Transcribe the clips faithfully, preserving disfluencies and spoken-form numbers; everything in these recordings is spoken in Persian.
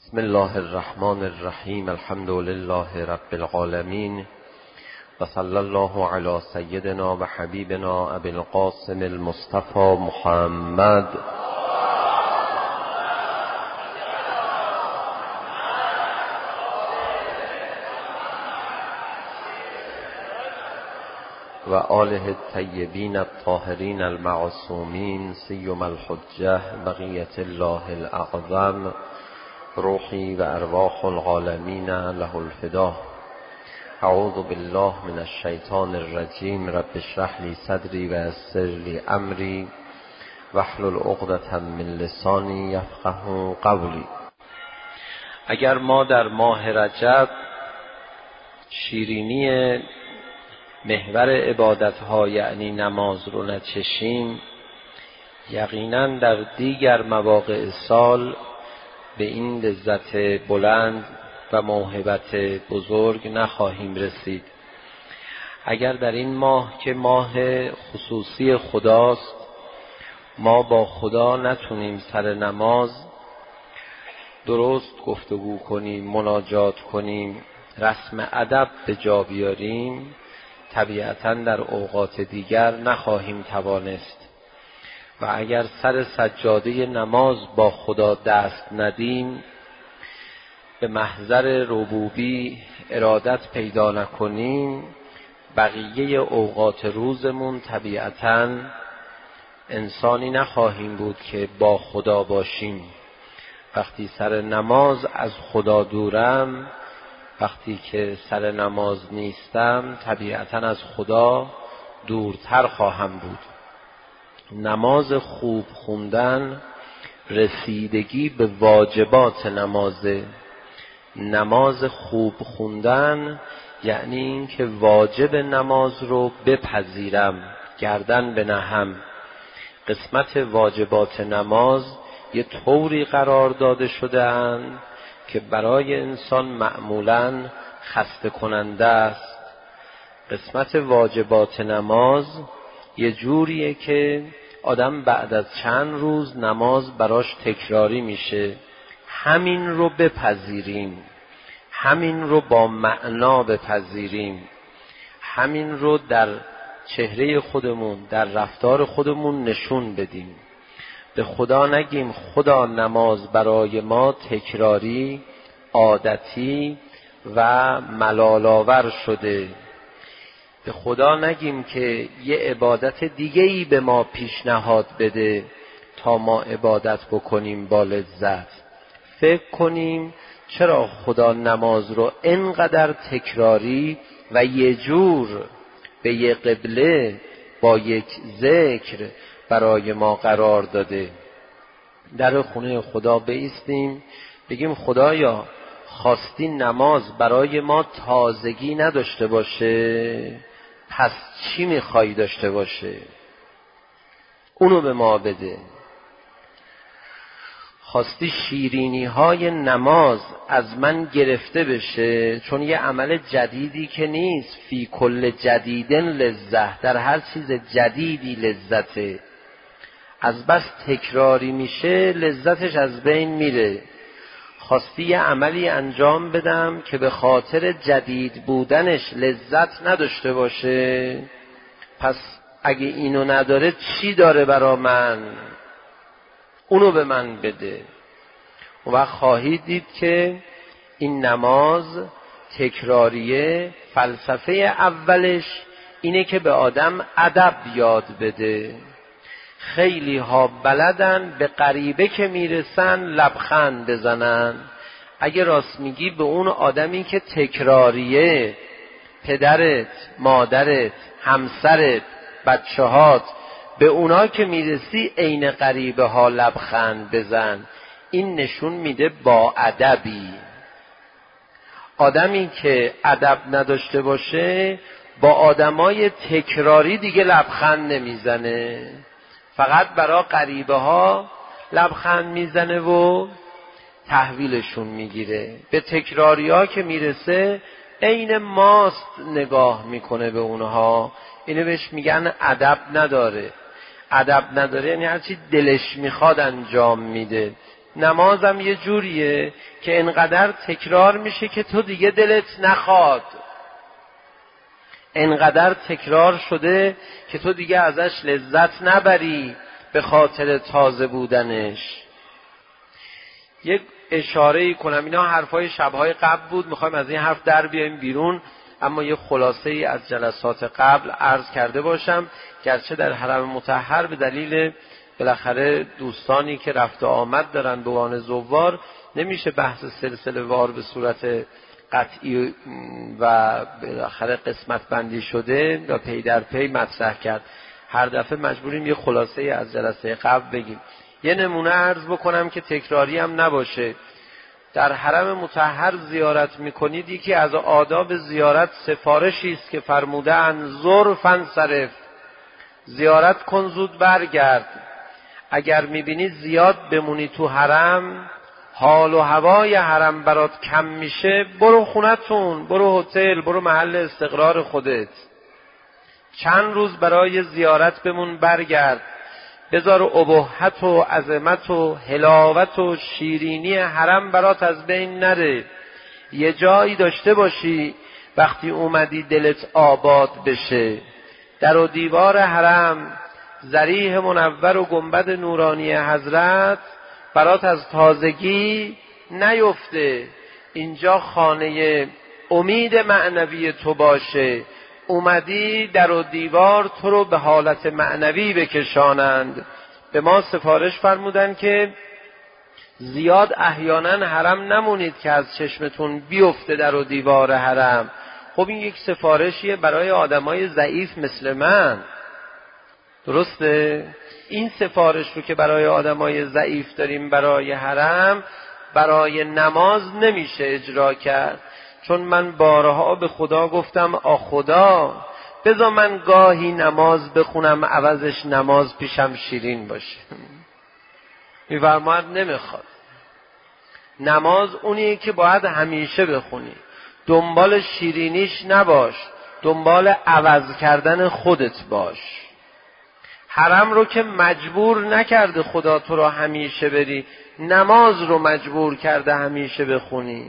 بسم الله الرحمن الرحیم. الحمد لله رب العالمین و صلی الله علی سیدنا و حبیبنا ابی القاسم المصطفى محمد و آله الطیبین الطاهرین المعصومین سیما الحجة بقیة الله الاعظم روحی و ارواح العالمین له الفدا. اعوذ بالله من الشیطان الرجیم. رب اشرح لی صدری و یسر لی امری واحلل عقدة من لسانی یفقهوا قولی. اگر ما در ماه رجب شیرینی محور عبادت‌ها یعنی نماز رو نچشیم، یقیناً در دیگر مواقع سال به این لذت بلند و موهبت بزرگ نخواهیم رسید. اگر در این ماه که ماه خصوصی خداست ما با خدا نتونیم سر نماز درست گفتگو کنیم، مناجات کنیم، رسم ادب به جا بیاریم، طبیعتاً در اوقات دیگر نخواهیم توانست. و اگر سر سجاده نماز با خدا دست ندیم، به محضر ربوبی ارادت پیدا نکنیم، بقیه اوقات روزمون طبیعتاً انسانی نخواهیم بود که با خدا باشیم. وقتی سر نماز از خدا دورم، وقتی که سر نماز نیستم، طبیعتاً از خدا دورتر خواهم بود. نماز خوب خوندن رسیدگی به واجبات نمازه. نماز خوب خوندن یعنی این که واجب نماز رو بپذیرم، گردن بنهم. قسمت واجبات نماز یه طوری قرار داده شده اند که برای انسان معمولاً خسته کننده است. قسمت واجبات نماز یه جوریه که آدم بعد از چند روز نماز براش تکراری میشه. همین رو بپذیریم، همین رو با معنا بپذیریم، همین رو در چهره خودمون، در رفتار خودمون نشون بدیم. به خدا نگیم خدا نماز برای ما تکراری، عادتی و ملال‌آور شده. به خدا نگیم که یه عبادت دیگه‌ای به ما پیشنهاد بده تا ما عبادت بکنیم با لذت. فکر کنیم چرا خدا نماز رو انقدر تکراری و یه جور به یه قبله با یک ذکر برای ما قرار داده. در خونه خدا بایستیم بگیم خدایا خواستی نماز برای ما تازگی نداشته باشه، پس چی میخوای داشته باشه؟ اونو به ما بده. خواستی شیرینی های نماز از من گرفته بشه، چون یه عمل جدیدی که نیست. فی کل جدیدن لذت، در هر چیز جدیدی لذته. از بس تکراری میشه لذتش از بین میره. خواستی یه عملی انجام بدم که به خاطر جدید بودنش لذت نداشته باشه، پس اگه اینو نداره چی داره برا من؟ اونو به من بده. و خواهید دید که این نماز تکراریه. فلسفه اولش اینه که به آدم ادب یاد بده. خیلی ها بلدن به غریبه که میرسن لبخند بزنن. اگه راست میگی به اون آدمی که تکراریه، پدرت، مادرت، همسرت، بچهات، به اونا که میرسی عین غریبه ها لبخند بزن. این نشون میده با ادبی. آدمی که ادب نداشته باشه با آدمای تکراری دیگه لبخند نمیزنه، فقط برای غریبه ها لبخند میزنه و تحویلشون میگیره. به تکراری ها که میرسه عین ماست نگاه میکنه به اونها. اینو بهش میگن ادب نداره. ادب نداره یعنی هرچی دلش میخواد انجام میده، نمازم یه جوریه که انقدر تکرار میشه که تو دیگه دلت نخواد، انقدر تکرار شده که تو دیگه ازش لذت نبری به خاطر تازه بودنش. یک اشاره کنم، اینا حرفای شبهای قبل بود، میخوایم از این حرف در بیایم بیرون، اما یه خلاصه ای از جلسات قبل عرض کرده باشم. گرچه در حرم مطهر به دلیل بالاخره دوستانی که رفت و آمد دارن به عنوان زوار، نمیشه بحث سلسله وار به صورت قطعی و بالاخره قسمت بندی شده و پی در پی مطرح کرد. هر دفعه مجبوریم یه خلاصه ای از جلسه قبل بگیم. یه نمونه عرض بکنم که تکراری هم نباشه. در حرم مطهر زیارت میکنید، یکی از آداب زیارت سفارشی است که فرمودند زر فانصرف، زیارت کن زود برگرد. اگر میبینی زیاد بمونی تو حرم، حال و هوای حرم برات کم میشه، برو خونتون، برو هتل، برو محل استقرار خودت، چند روز برای زیارت بمون برگرد. بذار ابهت و عظمت و حلاوت و شیرینی حرم برات از بین نره. یه جایی داشته باشی وقتی اومدی دلت آباد بشه. در و دیوار حرم، ضریح منور و گنبد نورانی حضرت برات از تازگی نیفته. اینجا خانه امید معنوی تو باشه. اومدی در و دیوار تو رو به حالت معنوی بکشانند. به ما سفارش فرمودن که زیاد احیانا حرم نمونید که از چشمتون بیفته در و دیوار حرم. خب این یک سفارشیه برای آدمای ضعیف مثل من، درسته؟ این سفارش رو که برای آدمای ضعیف داریم برای حرم، برای نماز نمیشه اجرا کرد. چون من بارها به خدا گفتم آ خدا بذار من گاهی نماز بخونم عوضش نماز پیشم شیرین باشه. میفرماید نمیخواد. نماز اونیه که باید همیشه بخونی، دنبال شیرینیش نباش، دنبال عوض کردن خودت باش. حرم رو که مجبور نکرده خدا تو رو همیشه بری، نماز رو مجبور کرده همیشه بخونی.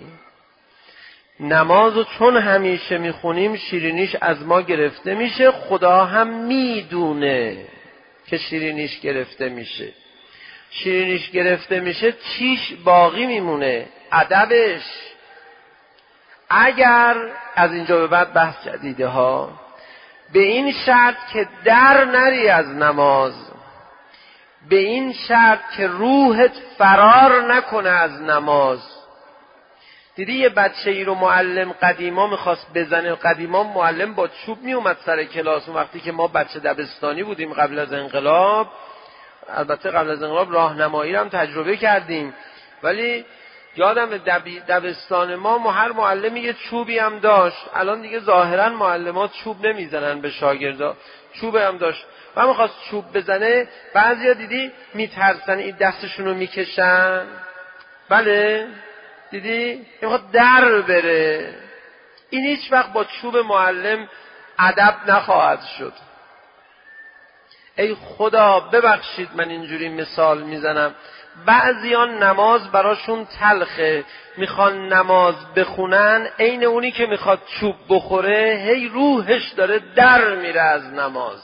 نماز رو چون همیشه میخونیم شیرینیش از ما گرفته میشه، خدا هم میدونه که شیرینیش گرفته میشه. شیرینیش گرفته میشه چیش باقی میمونه؟ ادبش. اگر از اینجا به بعد بحث جدیده ها، به این شرط که در نری از نماز، به این شرط که روحت فرار نکنه از نماز. دیدی یه بچه ای رو معلم قدیما میخواست بزنه، قدیما معلم با چوب میومد سر کلاس. وقتی که ما بچه دبستانی بودیم قبل از انقلاب، البته قبل از انقلاب راهنمایی هم تجربه کردیم، ولی یادم دبی دبستان ما هر معلمی یه چوبی هم داشت. الان دیگه ظاهرا معلمات چوب نمیزنن به شاگردا، چوب هم داشت و میخواست چوب بزنه. بعضیا دیدی میترسن این دستشونو میکشن، بله دیدی میخواد در بره. این هیچ وقت با چوب معلم ادب نخواهد شد. ای خدا ببخشید من اینجوری مثال میزنم، بعضیان نماز براشون تلخه، میخوان نماز بخونن، عین اونی که میخواد چوب بخوره هی روحش داره در میره از نماز.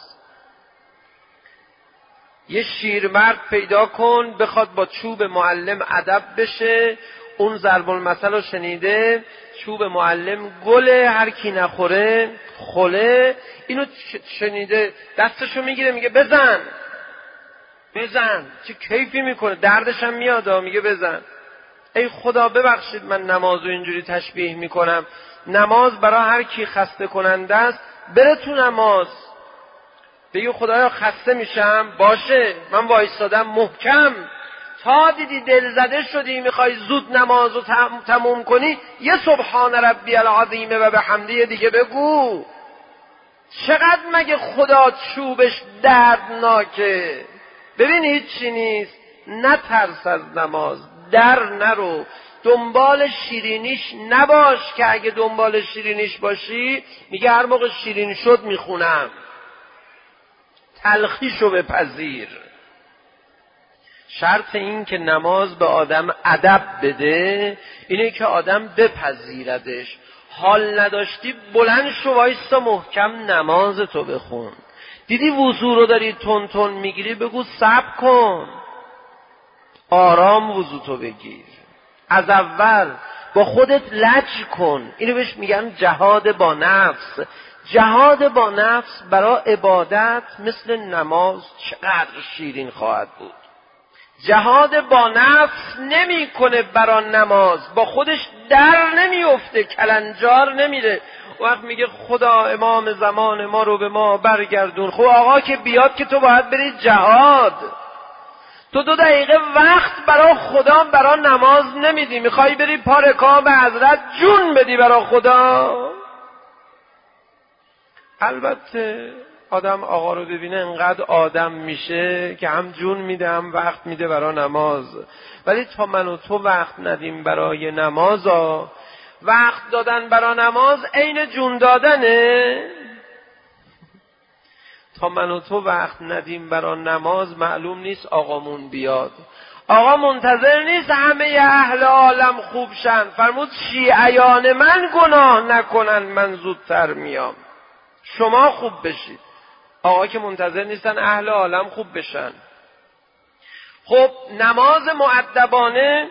یه شیرمرد پیدا کن بخواد با چوب معلم ادب بشه. اون ضرب المثل رو شنیده، چوب معلم گله، هر کی نخوره خله. اینو شنیده دستشو میگیره میگه بزن بزن، چه کیفی میکنه، دردش هم میاد میگه بزن. ای خدا ببخشید من نمازو اینجوری تشبیه میکنم. نماز برای هر کی خسته کننده است بره تو نماز، بگی خدایا خسته میشم، باشه من وایسادم محکم. تا دیدی دل زده شدی میخوای زود نمازو تموم کنی، یه سبحان ربی العظیم و بحمده دیگه بگو. چقدر مگه خدا چوبش دردناکه؟ ببینید چی نیست. نترس از نماز، در نرو، دنبال شیرینیش نباش که اگه دنبال شیرینیش باشی میگه هر موقع شیرین شد میخونم. تلخیشو بپذیر. شرط این که نماز به آدم ادب بده اینه که آدم بپذیردش. حال نداشتی بلند شو وایسا محکم نماز تو بخون. دیدی وضو رو داری تون تون میگیری بگو صبر کن، آرام وضو تو بگیر، از اول با خودت لج کن. اینو بهش میگن جهاد با نفس. جهاد با نفس برای عبادت مثل نماز چقدر شیرین خواهد بود. جهاد با نفس نمی کنه برای نماز، با خودش در نمیفته، کلنجار نمیره. وقت میگه خدا امام زمان ما رو به ما برگردون. خب آقا که بیاد که تو باید بری جهاد. تو دو دقیقه وقت برای خدا برای نماز نمیدی، میخوای بری پا رکاب حضرت جون بدی برای خدا. البته آدم آقا رو ببینه انقدر آدم میشه که هم جون میده هم وقت میده برای نماز. ولی تا من و تو وقت ندیم برای نماز ها، وقت دادن برای نماز عین جون دادنه. تا من و تو وقت ندیم برای نماز معلوم نیست آقامون بیاد. آقا منتظر نیست همه اهل عالم خوب شن. فرمود شیعیان من گناه نکنن من زودتر میام، شما خوب بشید. آقا که منتظر نیستن اهل عالم خوب بشن. خب نماز مؤدبانه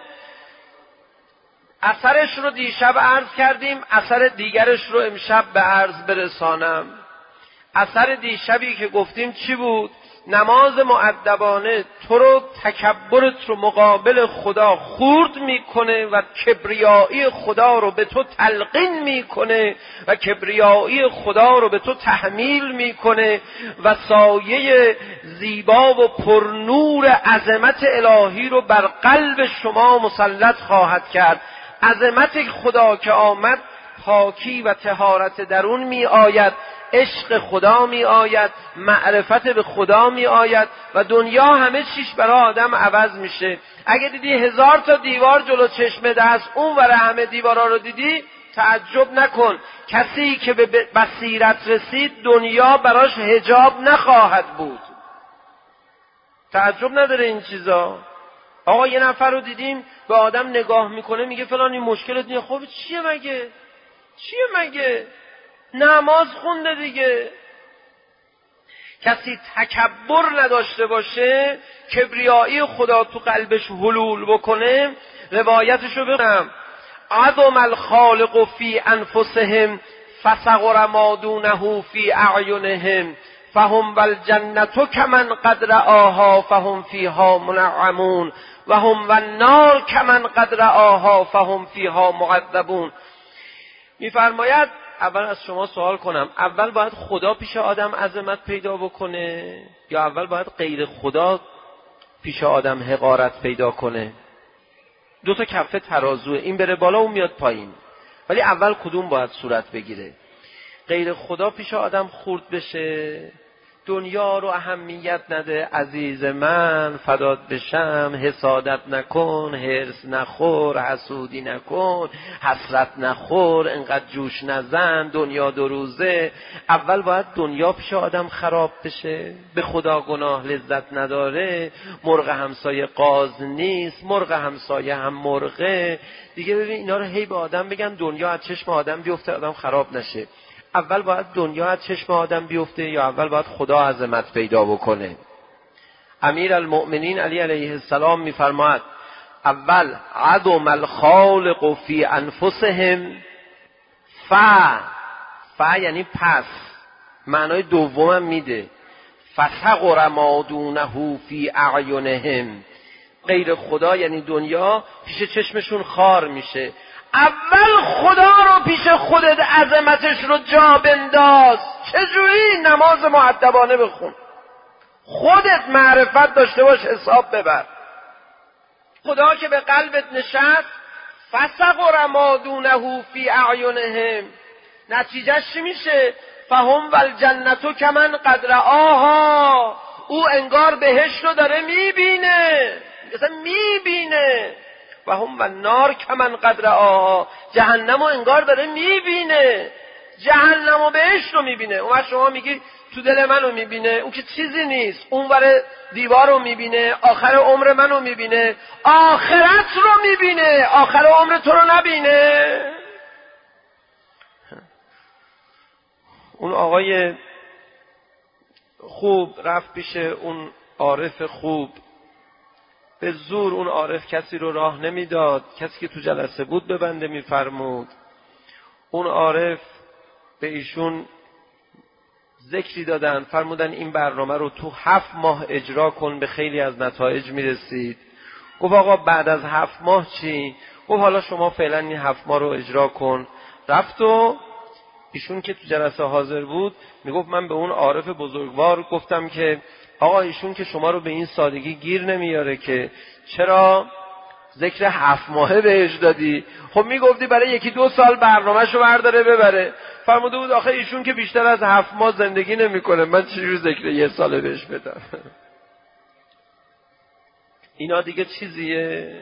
اثرش رو دیشب عرض کردیم، اثر دیگرش رو امشب به عرض برسانم. اثر دیشبی که گفتیم چی بود؟ نماز مؤدبانه تو رو تکبرت رو مقابل خدا خورد میکنه و کبریایی خدا رو به تو تلقین میکنه و کبریایی خدا رو به تو تحمیل میکنه و سایه زیبا و پرنور عظمت الهی رو بر قلب شما مسلط خواهد کرد. عظمت خدا که آمد پاکی و طهارت درون می آید، عشق خدا می آید، معرفت به خدا می آید و دنیا همه چیش برای آدم عوض میشه. اگه دیدی هزار تا دیوار جلو چشمت هست، اون ور همه دیوارا رو دیدی، تعجب نکن. کسی که به بصیرت رسید دنیا براش حجاب نخواهد بود. تعجب نداره این چیزا. آقا یه نفر رو دیدیم به آدم نگاه میکنه میگه فلان این مشکلت نیه. خب چیه مگه؟ چیه مگه؟ نماز خونده دیگه. کسی تکبر نداشته باشه، کبریایی خدا تو قلبش حلول بکنه، روایتشو بگم: عظم الخالق فی انفسهم فصغر ما دونه فی اعینهم فهم والجنة کمن قد رآها فهم فیها منعمون و هم والنار کمن قد رآها فهم فیها معذبون. میفرماید اول از شما سوال کنم، اول باید خدا پیش آدم عظمت پیدا بکنه یا اول باید غیر خدا پیش آدم حقارت پیدا کنه؟ دو تا کفه ترازوه، این بره بالا اون میاد پایین، ولی اول کدوم باید صورت بگیره؟ غیر خدا پیش آدم خورد بشه، دنیا رو اهمیت نده، عزیز من فدات بشم، حسادت نکن، حرص نخور، حسودی نکن، حسرت نخور، انقدر جوش نزن، دنیا دو روزه. اول باید دنیا پیش آدم خراب بشه، به خدا گناه لذت نداره، مرغ همسایه قاز نیست، مرغ همسایه هم مرغه دیگه. ببین اینا رو هی به آدم بگن دنیا از چشم آدم بیفته آدم خراب نشه. اول باید دنیا از چشم آدم بیفته یا اول باید خدا عظمت پیدا بکنه؟ امیر المؤمنین علی علیه السلام میفرماید اول عظم الخالق فی انفسهم ف ف یعنی پس، معنای دومم میده فصغر ما دونه فی اعینهم، غیر خدا یعنی دنیا پیش چشمشون خار میشه. اول خدا رو پیش خودت عظمتش رو جا بنداز. چجوری؟ نماز مؤدبانه بخون، خودت معرفت داشته باش، حساب ببر. خدا که به قلبت نشست، فصغر ما دونه فی اعینهم، نتیجهش چی میشه؟ فهم والجنة کمن قد رآها، او انگار بهشت رو داره میبینه، مثلا میبینه. و هم و نار کمن قد رآها، جهنم رو انگار داره میبینه، جهنم و بهشت رو میبینه. اون وقت شما میگی تو دل منو میبینه، اون که چیزی نیست. اون ور دیوار رو میبینه، آخر عمر منو میبینه، آخرت رو میبینه، آخر عمر تو رو نبینه. اون آقای خوب رفت پیش اون عارف خوب. به زور اون عارف کسی رو راه نمیداد، کسی که تو جلسه بود به بنده میفرمود. اون عارف به ایشون ذکری دادن، فرمودن این برنامه رو تو هفت ماه اجرا کن، به خیلی از نتایج میرسید. گفت آقا بعد از هفت ماه چی؟ گفت حالا شما فعلا این هفت ماه رو اجرا کن. رفت و ایشون که تو جلسه حاضر بود میگفت من به اون عارف بزرگوار گفتم که آقا ایشون که شما رو به این سادگی گیر نمیاره که چرا ذکر هفت ماهه بهش دادی؟ خب میگفتی برای یکی دو سال برنامه‌شو برداره ببره. فرموده بود آخه ایشون که بیشتر از هفت ماه زندگی نمیکنه، من چجوری ذکر یه ساله بهش بدم؟ اینا دیگه چیزیه؟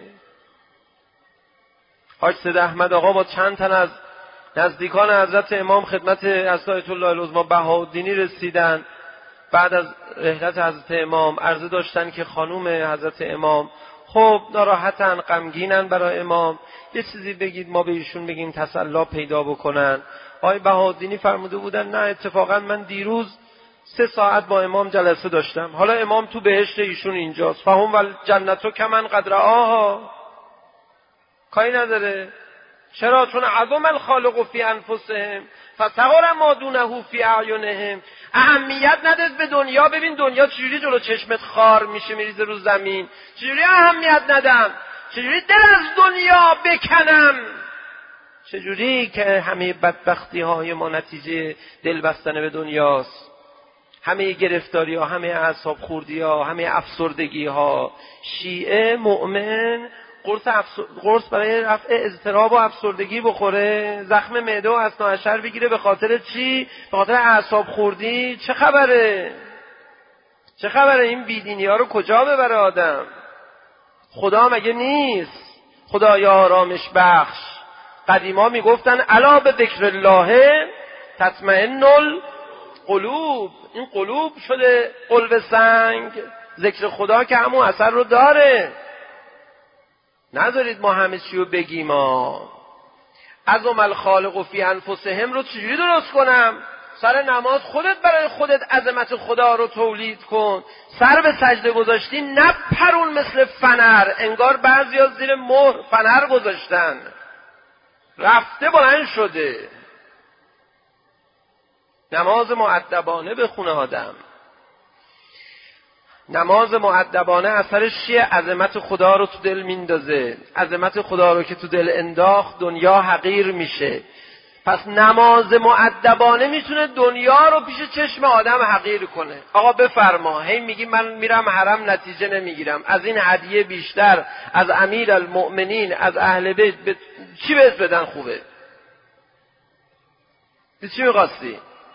حاج سید احمد آقا با چند تن از نزدیکان حضرت امام خدمت آیت الله العظمی بهاءالدینی رسیدن. بعد از رحلت حضرت امام عرضه داشتن که خانوم حضرت امام خب ناراحتن، غمگینن برای امام، یه چیزی بگید ما به ایشون بگیم تسلا پیدا بکنن. آقای بهاءالدینی فرموده بودن نه اتفاقا من دیروز سه ساعت با امام جلسه داشتم، حالا امام تو بهشت ایشون اینجاست، فهم ول جنتو کمن قدر آها، کاری نداره. چرا؟ چون عظم الخالق فی انفسهم فصغر ما دونه فی اعینهم. اهمیت ندید به دنیا. ببین دنیا چجوری جلو چشمت خار میشه میریزه رو زمین، چجوری اهمیت ندم، چجوری دل از دنیا بکنم، چجوری که همه بدبختی های ما نتیجه دل بستن به دنیاست، همه گرفتاری ها، همه اعصاب خوردی ها، همه افسردگی ها. شیعه مؤمن قرص, افسر... قرص برای رفع اضطراب و افسردگی بخوره، زخم معده و اثنا عشر بگیره، به خاطر چی؟ به خاطر اعصاب خوردی؟ چه خبره؟ چه خبره؟ این بیدینی ها رو کجا ببره آدم؟ خدا مگه نیست؟ خدای آرامش بخش. قدیما میگفتن الا به ذکر الله تطمئن القلوب. این قلوب شده قلب سنگ. ذکر خدا که همون اثر رو داره. نذارید ما همه چی رو بگیم. ها عظم الخالق فی انفسهم رو چجوری درست کنم؟ سر نماز خودت برای خودت عظمت خدا رو تولید کن. سر به سجده گذاشتی نپرون مثل فنر. انگار بعضیا زیر مهر فنر گذاشتن، رفته بلند شده. نماز مؤدبانه بخونه آدم. نماز مؤدبانه اثرش چیه؟ عظمت خدا رو تو دل میندازه. عظمت خدا رو که تو دل انداخت دنیا حقیر میشه. پس نماز مؤدبانه میتونه دنیا رو پیش چشم آدم حقیر کنه. آقا بفرما، هی میگی من میرم حرم نتیجه نمیگیرم، از این هدیه بیشتر از امیر المؤمنین از اهل بیت ب... چی بهت بدن خوبه؟ چی میخواستی؟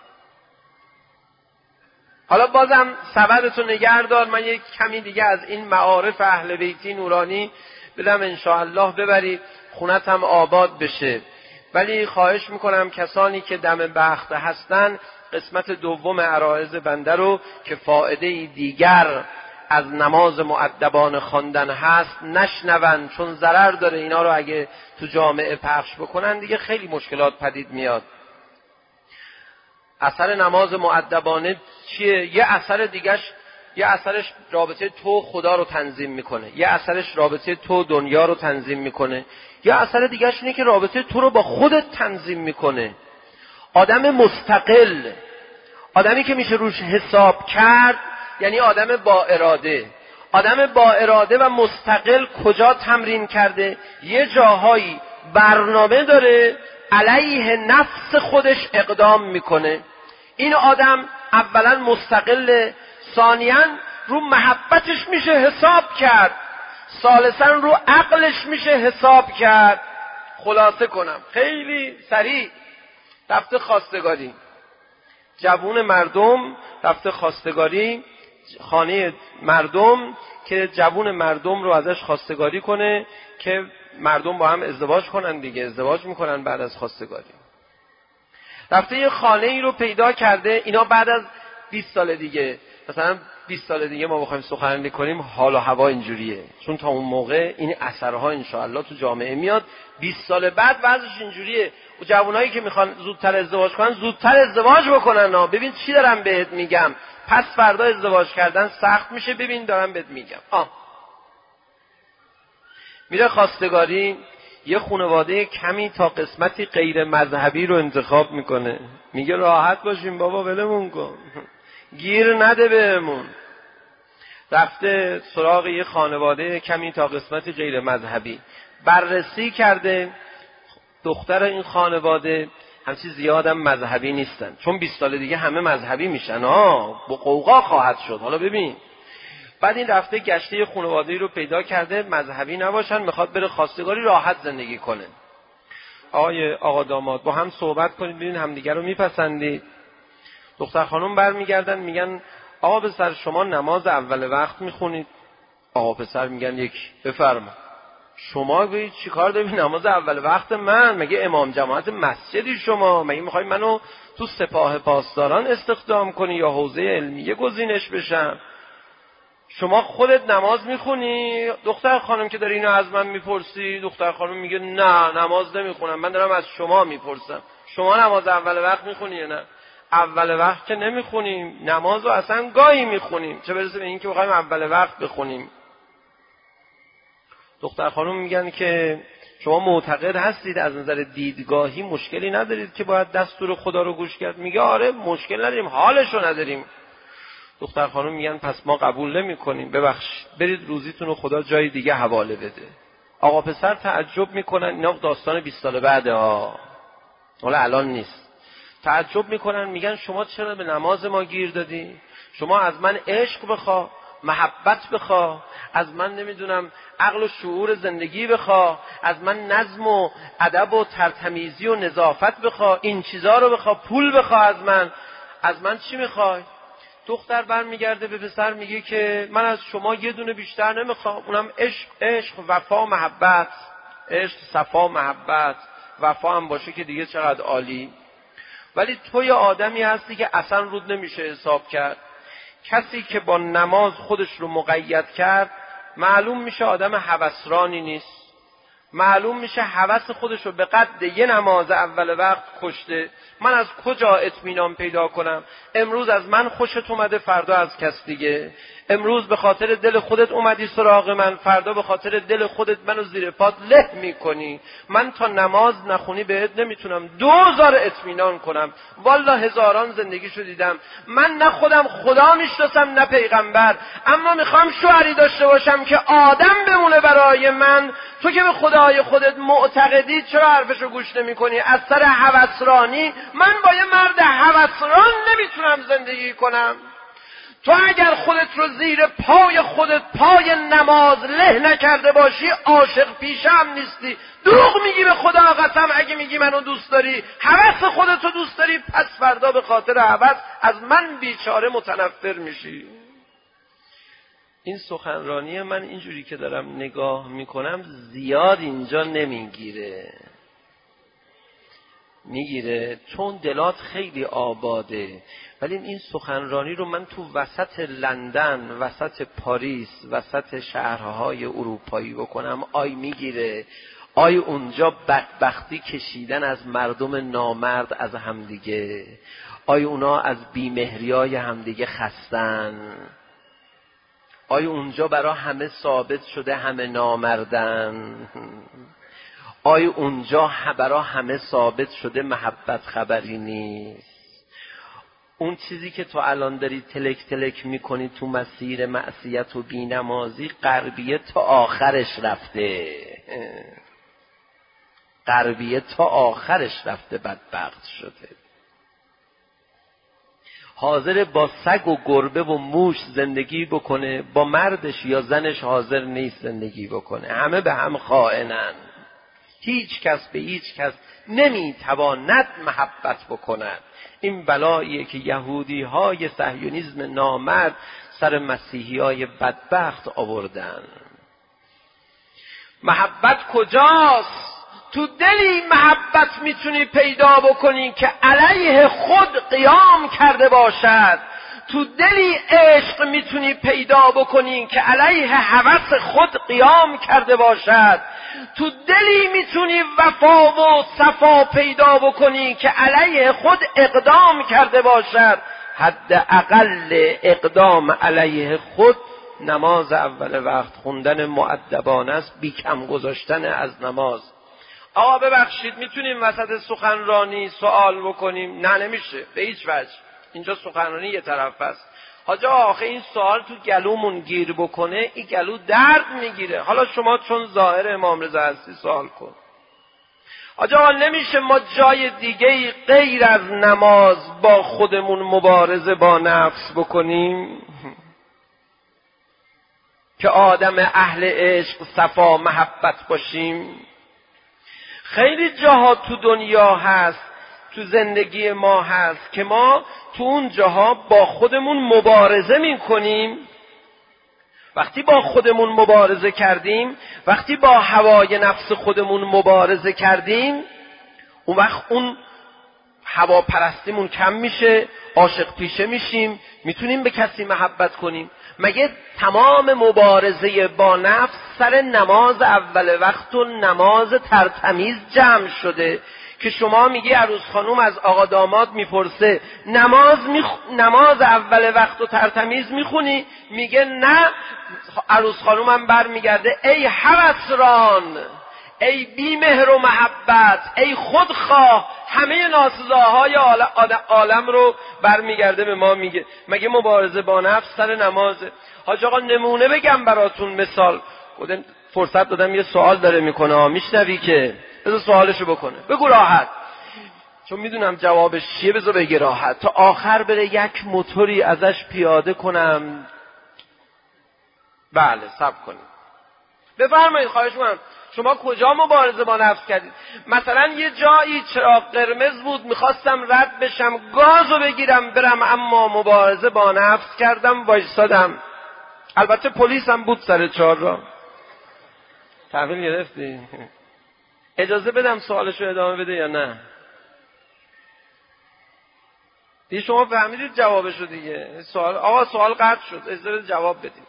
حالا بازم سبدتو نگهدار، من یک کمی دیگه از این معارف اهل بیتی نورانی بدم انشاءالله ببری خونت هم آباد بشه. ولی خواهش میکنم کسانی که دم بخت هستن قسمت دوم عرایض بنده رو که فائده دیگر از نماز مؤدبانه خواندن هست نشنون، چون ضرر داره. اینا رو اگه تو جامعه پخش بکنن دیگه خیلی مشکلات پدید میاد. اثر نماز مؤدبانه چیه؟ یه اثر دیگهش، یه اثرش رابطه تو خدا رو تنظیم میکنه، یه اثرش رابطه تو دنیا رو تنظیم میکنه، یه اثر دیگهش اینه که رابطه تو رو با خودت تنظیم میکنه. آدم مستقل، آدمی که میشه روش حساب کرد، یعنی آدم با اراده. آدم با اراده و مستقل کجا تمرین کرده؟ یه جاهایی برنامه داره، علیه نفس خودش اقدام میکنه. این آدم اولا مستقل، ثانیاً رو محبتش میشه حساب کرد، ثالثاً رو عقلش میشه حساب کرد. خلاصه کنم خیلی سریع، رفته خواستگاری، جوون مردم رفته خواستگاری، خانه مردم که جوون مردم رو ازش خواستگاری کنه که مردم با هم ازدواج کنن دیگه، ازدواج میکنن بعد از خواستگاری. رفته یه خانه ای رو پیدا کرده. اینا بعد از بیست سال دیگه، مثلا بیست سال دیگه ما بخوایم سخنرانی کنیم حال و هوا اینجوریه، چون تا اون موقع این اثرها انشاءالله تو جامعه میاد. بیست سال بعد وضعش اینجوریه. و جوانایی که میخوان زودتر ازدواج کنن زودتر ازدواج بکنن. ها ببین چی دارم بهت میگم، پس فردا ازدواج کردن سخت میشه. ببین دارم بهت میگم. آه میره خواستگاری، یه خانواده کمی تا قسمتی غیر مذهبی رو انتخاب میکنه، میگه راحت باشیم بابا ولمون کن، گیر نده بهمون. رفته سراغ یه خانواده کمی تا قسمتی غیر مذهبی، بررسی کرده دختر این خانواده همچی زیادم مذهبی نیستن، چون بیست سال دیگه همه مذهبی میشن ها، با قوقا خواهد شد. حالا ببین، بعد این رفته گشته یه خانواده‌ای رو پیدا کرده مذهبی نباشن، میخواد بره خواستگاری راحت زندگی کنه. آقای آقا داماد با هم صحبت کنید ببین همدیگه رو میپسندید. دختر خانم برمیگردن میگن آقا پسر شما نماز اول وقت میخونید؟ آقا پسر میگن یک. بفرما. شما ببین چیکار داری نماز اول وقت من؟ مگه امام جماعت مسجدی شما؟ مگه میخوای منو تو سپاه پاسداران استخدام کنی یا حوزه علمیه گزینش بشم؟ شما خودت نماز میخونی؟ دختر خانم که داری اینو از من میپرسی، دختر خانم میگه نه نماز نمیخونم، من دارم از شما میپرسم شما نماز اول وقت میخونی یا نه؟ اول وقت که نمیخونیم، نماز رو اصلا گاهی میخونیم، چه برسه به این که بخوایم اول وقت بخونیم. دختر خانم میگن که شما معتقد هستید از نظر دیدگاهی مشکلی ندارید که باید دستور خدا رو گوش کرد؟ میگه آره مشکل نداریم، حالشو نداریم. دختر خانم میگن پس ما قبول نمی کنیم، ببخشید برید روزیتون رو خدا جای دیگه حواله بده. آقا پسر تعجب میکنن، اینا داستان بیست سال بعده ها، حالا الان نیست. تعجب میکنن میگن شما چرا به نماز ما گیر دادی؟ شما از من عشق بخوا، محبت بخوا، از من نمیدونم عقل و شعور زندگی بخوا، از من نظم و ادب و ترتمیزی و نظافت بخوا، این چیزا رو بخوا، پول بخوا از من. از من چی میخوای؟ دختر برمیگرده به پسر میگه که من از شما یه دونه بیشتر نمیخوام، اونم عشق، عشق وفا محبت. عشق صفا محبت وفا هم باشه که دیگه چقدر عالی. ولی تو یه آدمی هستی که اصلا رود نمیشه حساب کرد. کسی که با نماز خودش رو مقید کرد معلوم میشه آدم هوسرانی نیست، معلوم میشه هوس خودش رو به قد یه نماز اول وقت کشته. من از کجا اطمینان پیدا کنم؟ امروز از من خوشت اومده، فردا از کس دیگه. امروز به خاطر دل خودت اومدی سراغ من، فردا به خاطر دل خودت منو زیر پات له میکنی. من تا نماز نخونی بهت نمیتونم دوزار اطمینان کنم. والله هزاران زندگیشو دیدم، من نه خودم خدا میشناسم نه پیغمبر، اما میخوام شوهری داشته باشم که آدم بمونه برای من. تو که به خدای خودت معتقدی چرا حرفشو گوش نمیکنی؟ از سر هوسرانی من با یه مرد هوسران نمیتونم زندگی کنم. تو اگر خودت رو زیر پای خودت پای نماز له نکرده باشی عاشق پیشه هم نیستی. دروغ میگی به خدا قسم اگه میگی منو دوست داری، هوس خودت رو دوست داری، پس فردا به خاطر هوس از من بیچاره متنفر میشی. این سخنرانی من اینجوری که دارم نگاه میکنم زیاد اینجا نمیگیره. میگیره چون دلات خیلی آباده، ولی این سخنرانی رو من تو وسط لندن، وسط پاریس، وسط شهرهای اروپایی بکنم، آی میگیره؟ آی اونجا بدبختی کشیدن از مردم نامرد از همدیگه، آی اونا از بیمهریای همدیگه خستن، آی اونجا برا همه ثابت شده همه نامردن، آی اونجا برا همه ثابت شده محبت خبری نیست. اون چیزی که تو الان داری تلک تلک میکنی تو مسیر معصیت و بینمازی، غربیه تا آخرش رفته، غربیه تا آخرش رفته، بدبخت شده. حاضر با سگ و گربه و موش زندگی بکنه، با مردش یا زنش حاضر نیست زندگی بکنه. همه به هم خائنن، هیچ کس به هیچ کس نمیتواند محبت بکند. این بلاییه که یهودی های صهیونیسم نامرد سر مسیحی های بدبخت آوردن. محبت کجاست؟ تو دلی محبت میتونی پیدا بکنی که علیه خود قیام کرده باشد. تو دلی عشق میتونی پیدا بکنی که علیه هوس خود قیام کرده باشد، تو دلی میتونی وفا و صفا پیدا بکنی که علیه خود اقدام کرده باشد. حداقل اقدام علیه خود نماز اول وقت خوندن مؤدبانه است، بی کم گذاشتن از نماز. آقا ببخشید میتونیم وسط سخنرانی سوال بکنیم؟ نه نمیشه به هیچ وجه، اینجا سخنرانی یه طرف است. حاجا آخه این سوال تو گلومون گیر بکنه این گلو درد میگیره. حالا شما چون ظاهر امام رضا هستی سوال کن. حاجا نمیشه ما جای دیگه غیر از نماز با خودمون مبارزه با نفس بکنیم که آدم اهل عشق صفا محبت باشیم؟ خیلی جاها تو دنیا هست، تو زندگی ما هست که ما تو اون جاها با خودمون مبارزه میکنیم. وقتی با خودمون مبارزه کردیم، وقتی با هوای نفس خودمون مبارزه کردیم، اون وقت اون هواپرستیمون کم میشه، عاشق پیشه میشیم، میتونیم به کسی محبت کنیم. مگه تمام مبارزه با نفس سر نماز اول وقت و نماز ترتمیز جمع شده که شما میگی عروس خانوم از آقا داماد میپرسه نماز میخ... نماز اول وقت و ترتمیز میخونی؟ میگه نه. عروس خانوم هم بر میگرده ای هوسران، ای بی مهر و محبت، ای خودخواه، همه ناسزاهای عالم رو برمیگرده به ما میگه مگه مبارزه با نفس سر نمازه؟ حاج آقا نمونه بگم براتون، مثال خودم فرصت دادم یه سوال داره میکنه، میشنوی که بذار سوالشو بکنه، بگو راحت، چون میدونم جوابش چیه، بذار بگی راحت تا آخر بره یک موتوری ازش پیاده کنم. بله صبر کنید، بفرمایید. خواهش می‌کنم شما کجا مبارزه با نفس کردید؟ مثلا یه جایی چراغ قرمز بود میخواستم رد بشم گازو بگیرم برم، اما مبارزه با نفس کردم وایسادم. البته پلیس هم بود سر چهار راه. تحویل گرفتی؟ اجازه بدم سوالشو ادامه بده یا نه؟ دیگه شما فهمیدید جوابشو دیگه. سوال آقا سوال قطع شد، اجازه بده جواب بدید.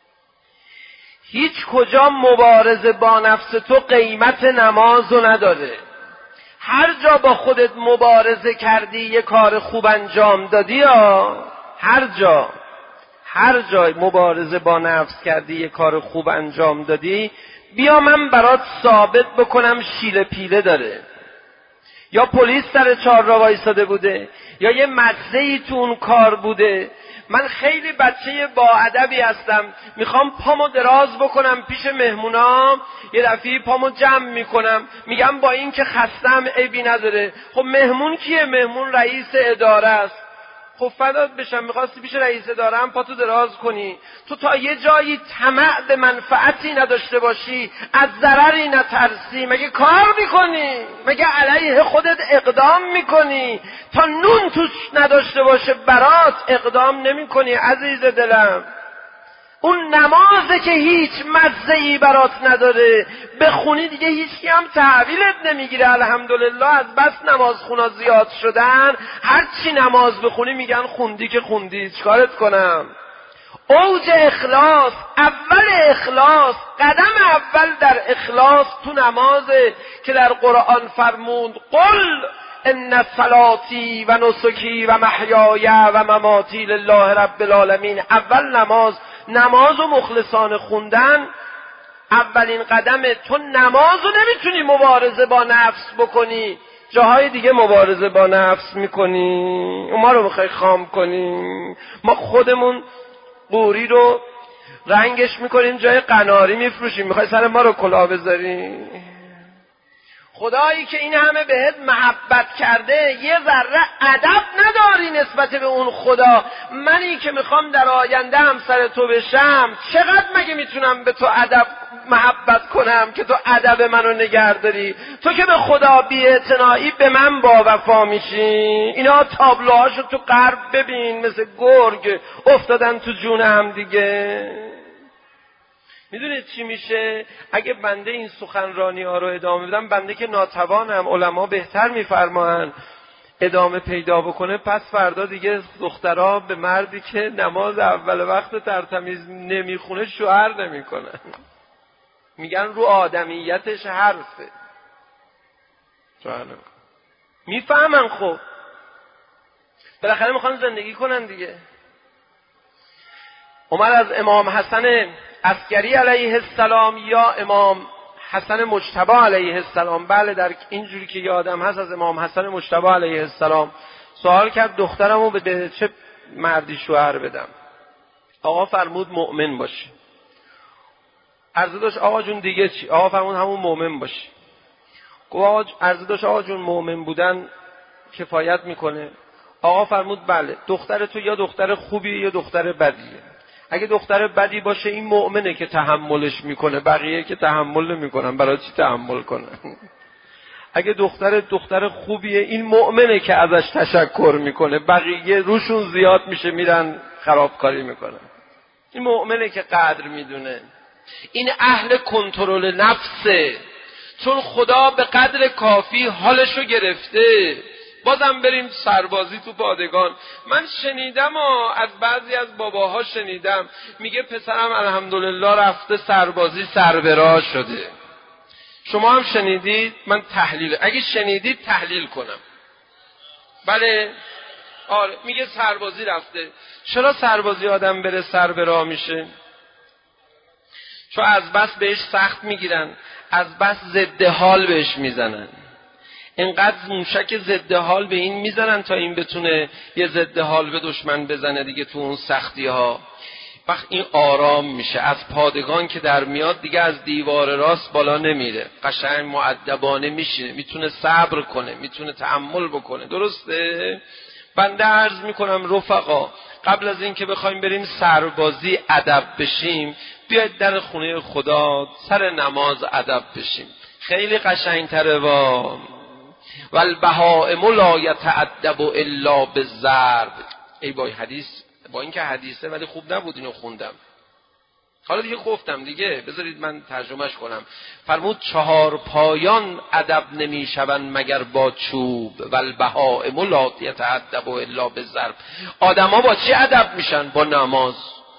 هیچ کجا مبارزه با نفس تو قیمت نمازو نداره. هر جا با خودت مبارزه کردی یه کار خوب انجام دادی، یا هر جا هر جا مبارزه با نفس کردی یه کار خوب انجام دادی، بیا من برات ثابت بکنم شیله پیله داره. یا پلیس سر چهار راه وایساده بوده، یا یه مزه‌ای تو اون کار بوده. من خیلی بچه با ادبی هستم، میخوام پامو دراز بکنم پیش مهمونا، یه دفعه پامو جمع میکنم میگم با این که خستم عیبی نداره. خب مهمون کیه؟ مهمون رئیس اداره است. خب فدات بشم، میخواستی پیش رئیس اداره هم پاتو دراز کنی. تو تا یه جایی طمع به منفعتی نداشته باشی، از ضرری نترسی، مگه کار میکنی؟ مگه علیه خودت اقدام میکنی؟ تا نون توش نداشته باشه برات اقدام نمی کنی عزیز دلم. اون نمازه که هیچ مزه‌ای برات نداره، بخونی دیگه هیچکی هم تحویلت نمیگیره. الحمدلله از بس نماز خونا زیاد شدن، هر چی نماز بخونی میگن خوندی که خوندی، چیکارت کنم؟ اوج اخلاص، اول اخلاص، قدم اول در اخلاص تو نمازه که در قرآن فرمود قل ان صلاتی و نسکی و محیای و مماتی لله رب العالمین. اول نماز، نماز و مخلصانه خوندن اولین قدمه. تو نمازو نمیتونی مبارزه با نفس بکنی، جاهای دیگه مبارزه با نفس میکنی، ما رو میخوای خام کنی. ما خودمون قوری رو رنگش میکنیم جای قناری میفروشیم، میخوای سر ما رو کلاه بذاری؟ خدایی که این همه بهت محبت کرده یه ذره ادب نداری نسبت به اون خدا. منی که میخوام در آینده هم سر تو بشم، چقدر مگه میتونم به تو ادب محبت کنم که تو ادب منو نگه داری؟ تو که به خدا بی‌اعتنایی به من با وفا میشی. اینا تابلوهاشو تو غرب ببین، مثل گرگ افتادن تو جون هم دیگه. میدونید چی میشه اگه بنده این سخنرانی ها رو ادامه بدم؟ بنده که ناتوانم، علما بهتر میفرمایند. ادامه پیدا بکنه، پس فردا دیگه دخترها به مردی که نماز اول وقت ترتمیز نمیخونه شوهر نمیکنن. میگن رو آدمیتش حرفه. شوهر نمیکنن. میفهمن خب بالاخره میخوان زندگی کنن دیگه. عمر از امام حسن عسکری علیه السلام یا امام حسن مجتبی علیه السلام، بله در اینجوری که یادم هست از امام حسن مجتبی علیه السلام سوال کرد دخترمو به چه مردی شوهر بدم؟ آقا فرمود مؤمن باشه. عرضه داشت آقا جون دیگه چی؟ آقا فرمود همون مؤمن باشه. گفت عرضه داشت آقا جون مؤمن بودن کفایت میکنه؟ آقا فرمود بله. دختر تو یا دختر خوبیه یا دختر بدیه. اگه دختر بدی باشه این مؤمنه که تحملش میکنه، بقیه که تحمل نمیکنن، برای چی تحمل کنن؟ اگه دختر دختر خوبیه این مؤمنه که ازش تشکر میکنه، بقیه روشون زیاد میشه میرن خرابکاری میکنن. این مؤمنه که قدر میدونه. این اهل کنترل نفسه، چون خدا به قدر کافی حالشو گرفته. بازم بریم سربازی تو پادگان. من شنیدم و از بعضی از باباها شنیدم میگه پسرم الحمدلله رفته سربازی سربراز شده. شما هم شنیدید؟ من تحلیل، اگه شنیدید تحلیل کنم. بله آره میگه سربازی رفته. چرا سربازی آدم بره سربراز میشه؟ چون از بس بهش سخت میگیرن، از بس ضد حال بهش میزنن. اینقدر موشک ضد حال به این میزنن تا این بتونه یه ضد حال به دشمن بزنه دیگه تو اون سختی ها. وقت این آرام میشه، از پادگان که در میاد دیگه از دیوار راست بالا نمیره، قشنگ مؤدبانه میشینه، میتونه صبر کنه، میتونه تأمل بکنه. درسته؟ بنده عرض میکنم رفقا، قبل از این که بخوایم بریم سربازی ادب بشیم، بیاید در خونه خدا سر نماز ادب بشیم. خیلی قشنگتره. وا والبهائم لا یتأدب الا بالضرب. ای بای حدیث، با اینکه حدیثه ولی خوب نبود اینو خوندم. حالا دیگه گفتم دیگه، بذارید من ترجمهش کنم. فرمود چهار پایان ادب نمیشوند مگر با چوب. والبهائم لا یتأدب الا بالضرب. آدما با چی ادب میشن؟ با نماز.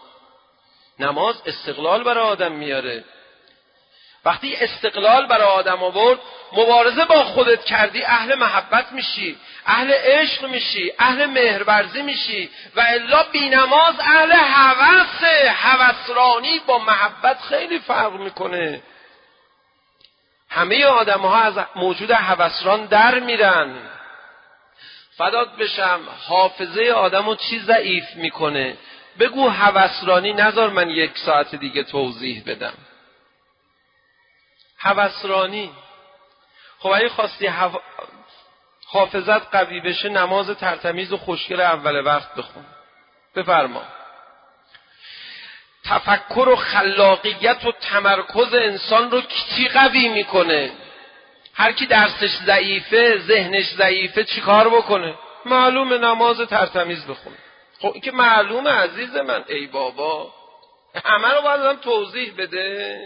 نماز استقلال برای آدم میاره. وقتی استقلال برای آدم آورد، مبارزه با خودت کردی، اهل محبت میشی، اهل عشق میشی، اهل مهرورزی میشی. و الا بی نماز اهل هوس. هوسرانی با محبت خیلی فرق میکنه. همه آدم ها از موجود هوسران در میرن. فدات بشم، حافظه آدم رو چی ضعیف میکنه؟ بگو هوسرانی، نذار من یک ساعت دیگه توضیح بدم. هوسرانی. خب اگه خواستی حف... حافظت قوی بشه، نماز ترتمیز و خوشگل اول وقت بخون. بفرما. تفکر و خلاقیت و تمرکز انسان رو چی قوی میکنه؟ هر کی درسش ضعیفه، ذهنش ضعیفه، چی کار بکنه؟ معلومه نماز ترتمیز بخونه. خب این که معلومه عزیز من. ای بابا، همه رو باید آدم توضیح بده.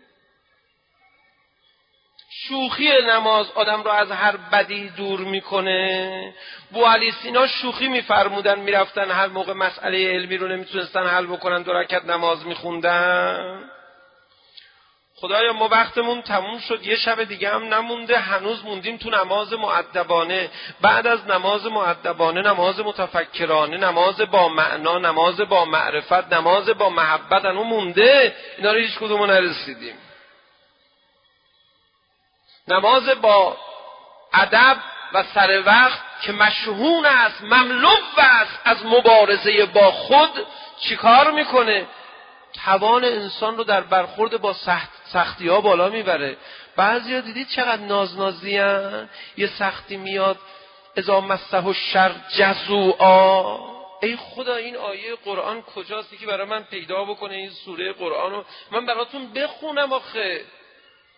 شوخی نماز آدم رو از هر بدی دور میکنه. بوعلی سینا شوخی میفرمودن، میرفتن هر موقع مسئله علمی رو نمیتونستن حل بکنن دو رکعت نماز میخوندن. خدایا ما وقتمون تموم شد، یه شب دیگه هم نمونده، هنوز موندیم تو نماز مؤدبانه. بعد از نماز مؤدبانه نماز متفکرانه، نماز با معنا، نماز با معرفت، نماز با محبت هنوز مونده. اینا رو هیچ کدومو نرسیدیم. نماز با ادب و سر وقت که مشحون است، مملو است از مبارزه با خود، چیکار میکنه؟ توان انسان رو در برخورد با سخت سختی ها بالا میبره. بعضیا دیدید چقدر نازنازیان؟ یه سختی میاد، اذا مسه الشر جزوعا. ای خدا این آیه قرآن کجاست که برای من پیدا بکنه این سوره قرآن رو من براتون بخونم؟ آخه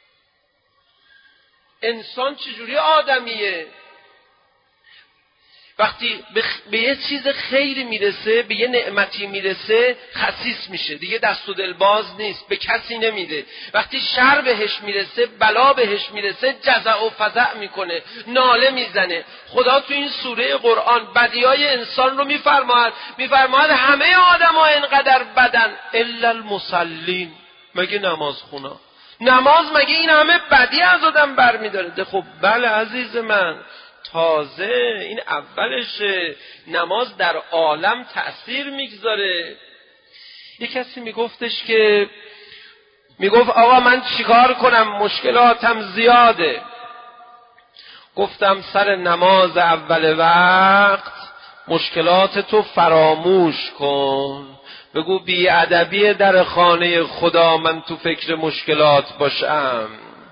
انسان چجوری آدمیه؟ وقتی به, خ... به یه چیز خیری میرسه، به یه نعمتی میرسه، خسیس میشه دیگه، دست و دل باز نیست، به کسی نمیده. وقتی شر بهش میرسه، بلا بهش میرسه، جزع و فزع میکنه، ناله میزنه. خدا تو این سوره قرآن بدیهای انسان رو میفرماید، میفرماید همه آدم ها اینقدر بدن الا المصلین، مگه نماز خونا. نماز مگه این همه بدی از آدم برمیداره؟ خب بله عزیز من، تازه این اولشه. نماز در عالم تأثیر میگذاره. یک کسی میگفتش که میگفت آقا من چیکار کنم، مشکلاتم زیاده. گفتم سر نماز اول وقت مشکلات تو فراموش کن، بگو بی ادبی در خانه خدا من تو فکر مشکلات باشم.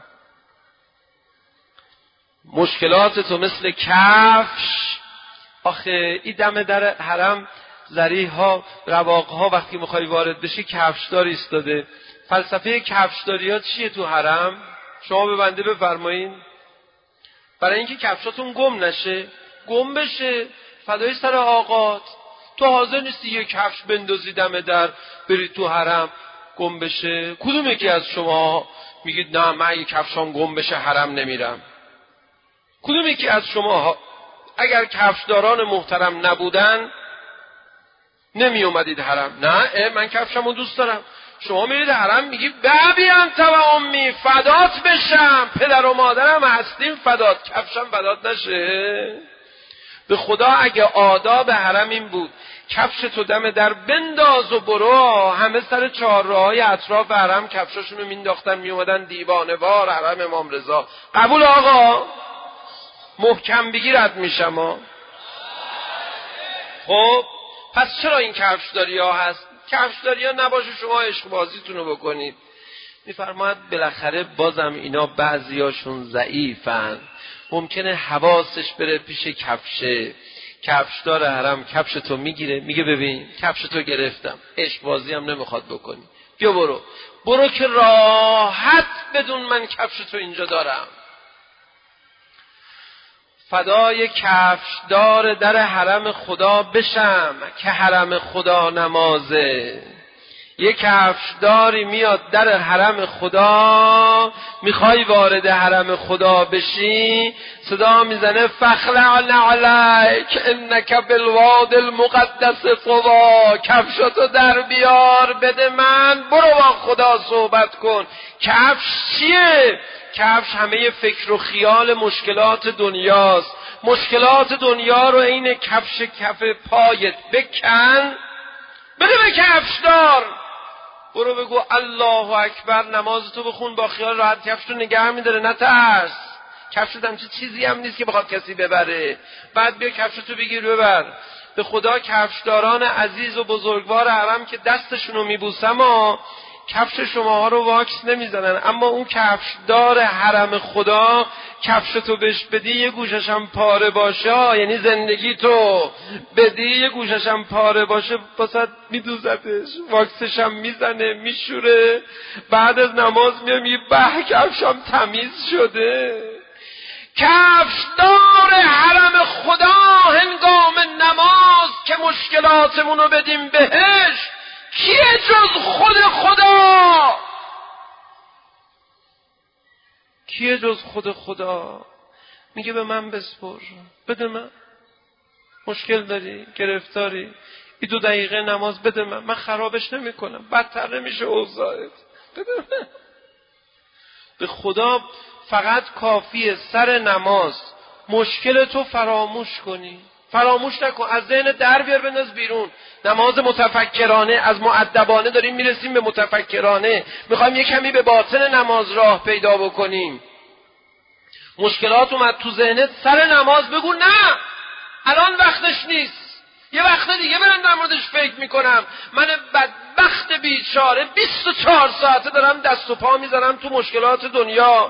مشکلات تو مثل کفش، آخه این دم در حرم زریح ها رواق ها وقتی میخوای وارد بشی کفشدار ایستاده. فلسفه کفشداری ها چیه تو حرم؟ شما به بنده بفرمایین. برای اینکه کفشاتون گم نشه، گم بشه، فدای سر آقات. تو حاضر نیستی یه کفش بندازی دم در برید تو حرم گم بشه؟ کدوم یکی از شما میگید نه من یه کفشام گم بشه حرم نمیرم؟ کدوم یکی از شما اگر کفشداران محترم نبودن نمی اومدید حرم؟ نه من کفشمو دوست دارم. شما میرید حرم میگی بابی انت و امی، فدات بشم، پدر و مادرم هستیم فدات، کفشم فدات نشه؟ به خدا اگه آداب حرم این بود کفش تو دم در بنداز و برو، همه سر چهارراهای اطراف حرم کفشاشونو مینداختن میومدن دیوانه وار حرم امام رضا. قبول آقا؟ محکم بگی رد میشم ها. خب پس چرا این کفشداری ها هست؟ کفشداری ها نباشه شما عشق بازیتون رو بکنید. میفرماید بالاخره بازم اینا بعضیاشون ضعیفن، ممکنه حواسش بره پیش کفشه. کفشدار حرم کفشتو میگیره میگه ببین کفشتو گرفتم، عشق بازی هم نمیخواد بکنی، بیا برو برو که راحت بدون من کفشتو اینجا دارم. فدای کفشدار در حرم خدا بشم که حرم خدا نمازه. یک کفشداری میاد در حرم خدا، میخوای وارد حرم خدا بشی، صدا میزنه فخلع نعلیک انک بالواد المقدس طوا، کفشاتو در بیار بده من، برو با خدا صحبت کن. کفش چیه؟ کفش همه فکر و خیال مشکلات دنیاست. مشکلات دنیا رو این کفش کف پایت بکن، بده به کفشدار، برو بگو الله اکبر، نمازتو بخون، با خیال راحت کفشتو نگه میداره، نترس. کفشت هم چه چیزی هم نیست که بخواد کسی ببره. بعد بیا کفشتو بگیر ببر. به خدا کفشداران عزیز و بزرگوار حرم که دستشونو میبوسم ها، کفش شماها رو واکس نمیزنن، اما اون کفشدار حرم خدا کفشتو بهش بدی یه گوششم پاره باشه، یعنی زندگی تو بدی یه گوششم پاره باشه، باسد میدوزتش، واکسشم میزنه میشوره، بعد از نماز میام میگه به کفشم تمیز شده. کفشدار حرم خدا هنگام نماز که مشکلاتمونو بدیم بهش، کیه جز خود خدا؟ کیه جز خود خدا؟ میگه به من بسپر، بده من. مشکل داری، گرفتاری، این دو دقیقه نماز بده من، من خرابش نمی کنم، بدتر نمیشه اوضاعت، بده من. به خدا فقط کافیه سر نماز مشکل تو فراموش کنی، فراموش نکن، از ذهن در بیار بنداز بیرون. نماز متفکرانه، از مؤدبانه داریم میرسیم به متفکرانه، میخوایم یه کمی به باطن نماز راه پیدا بکنیم. مشکلات اومد تو ذهنت سر نماز بگو نه الان وقتش نیست، یه وقت دیگه برم در موردش فکر میکنم. من بدبخت بیچاره بیست و چهار ساعته دارم دست و پا میزنم تو مشکلات دنیا،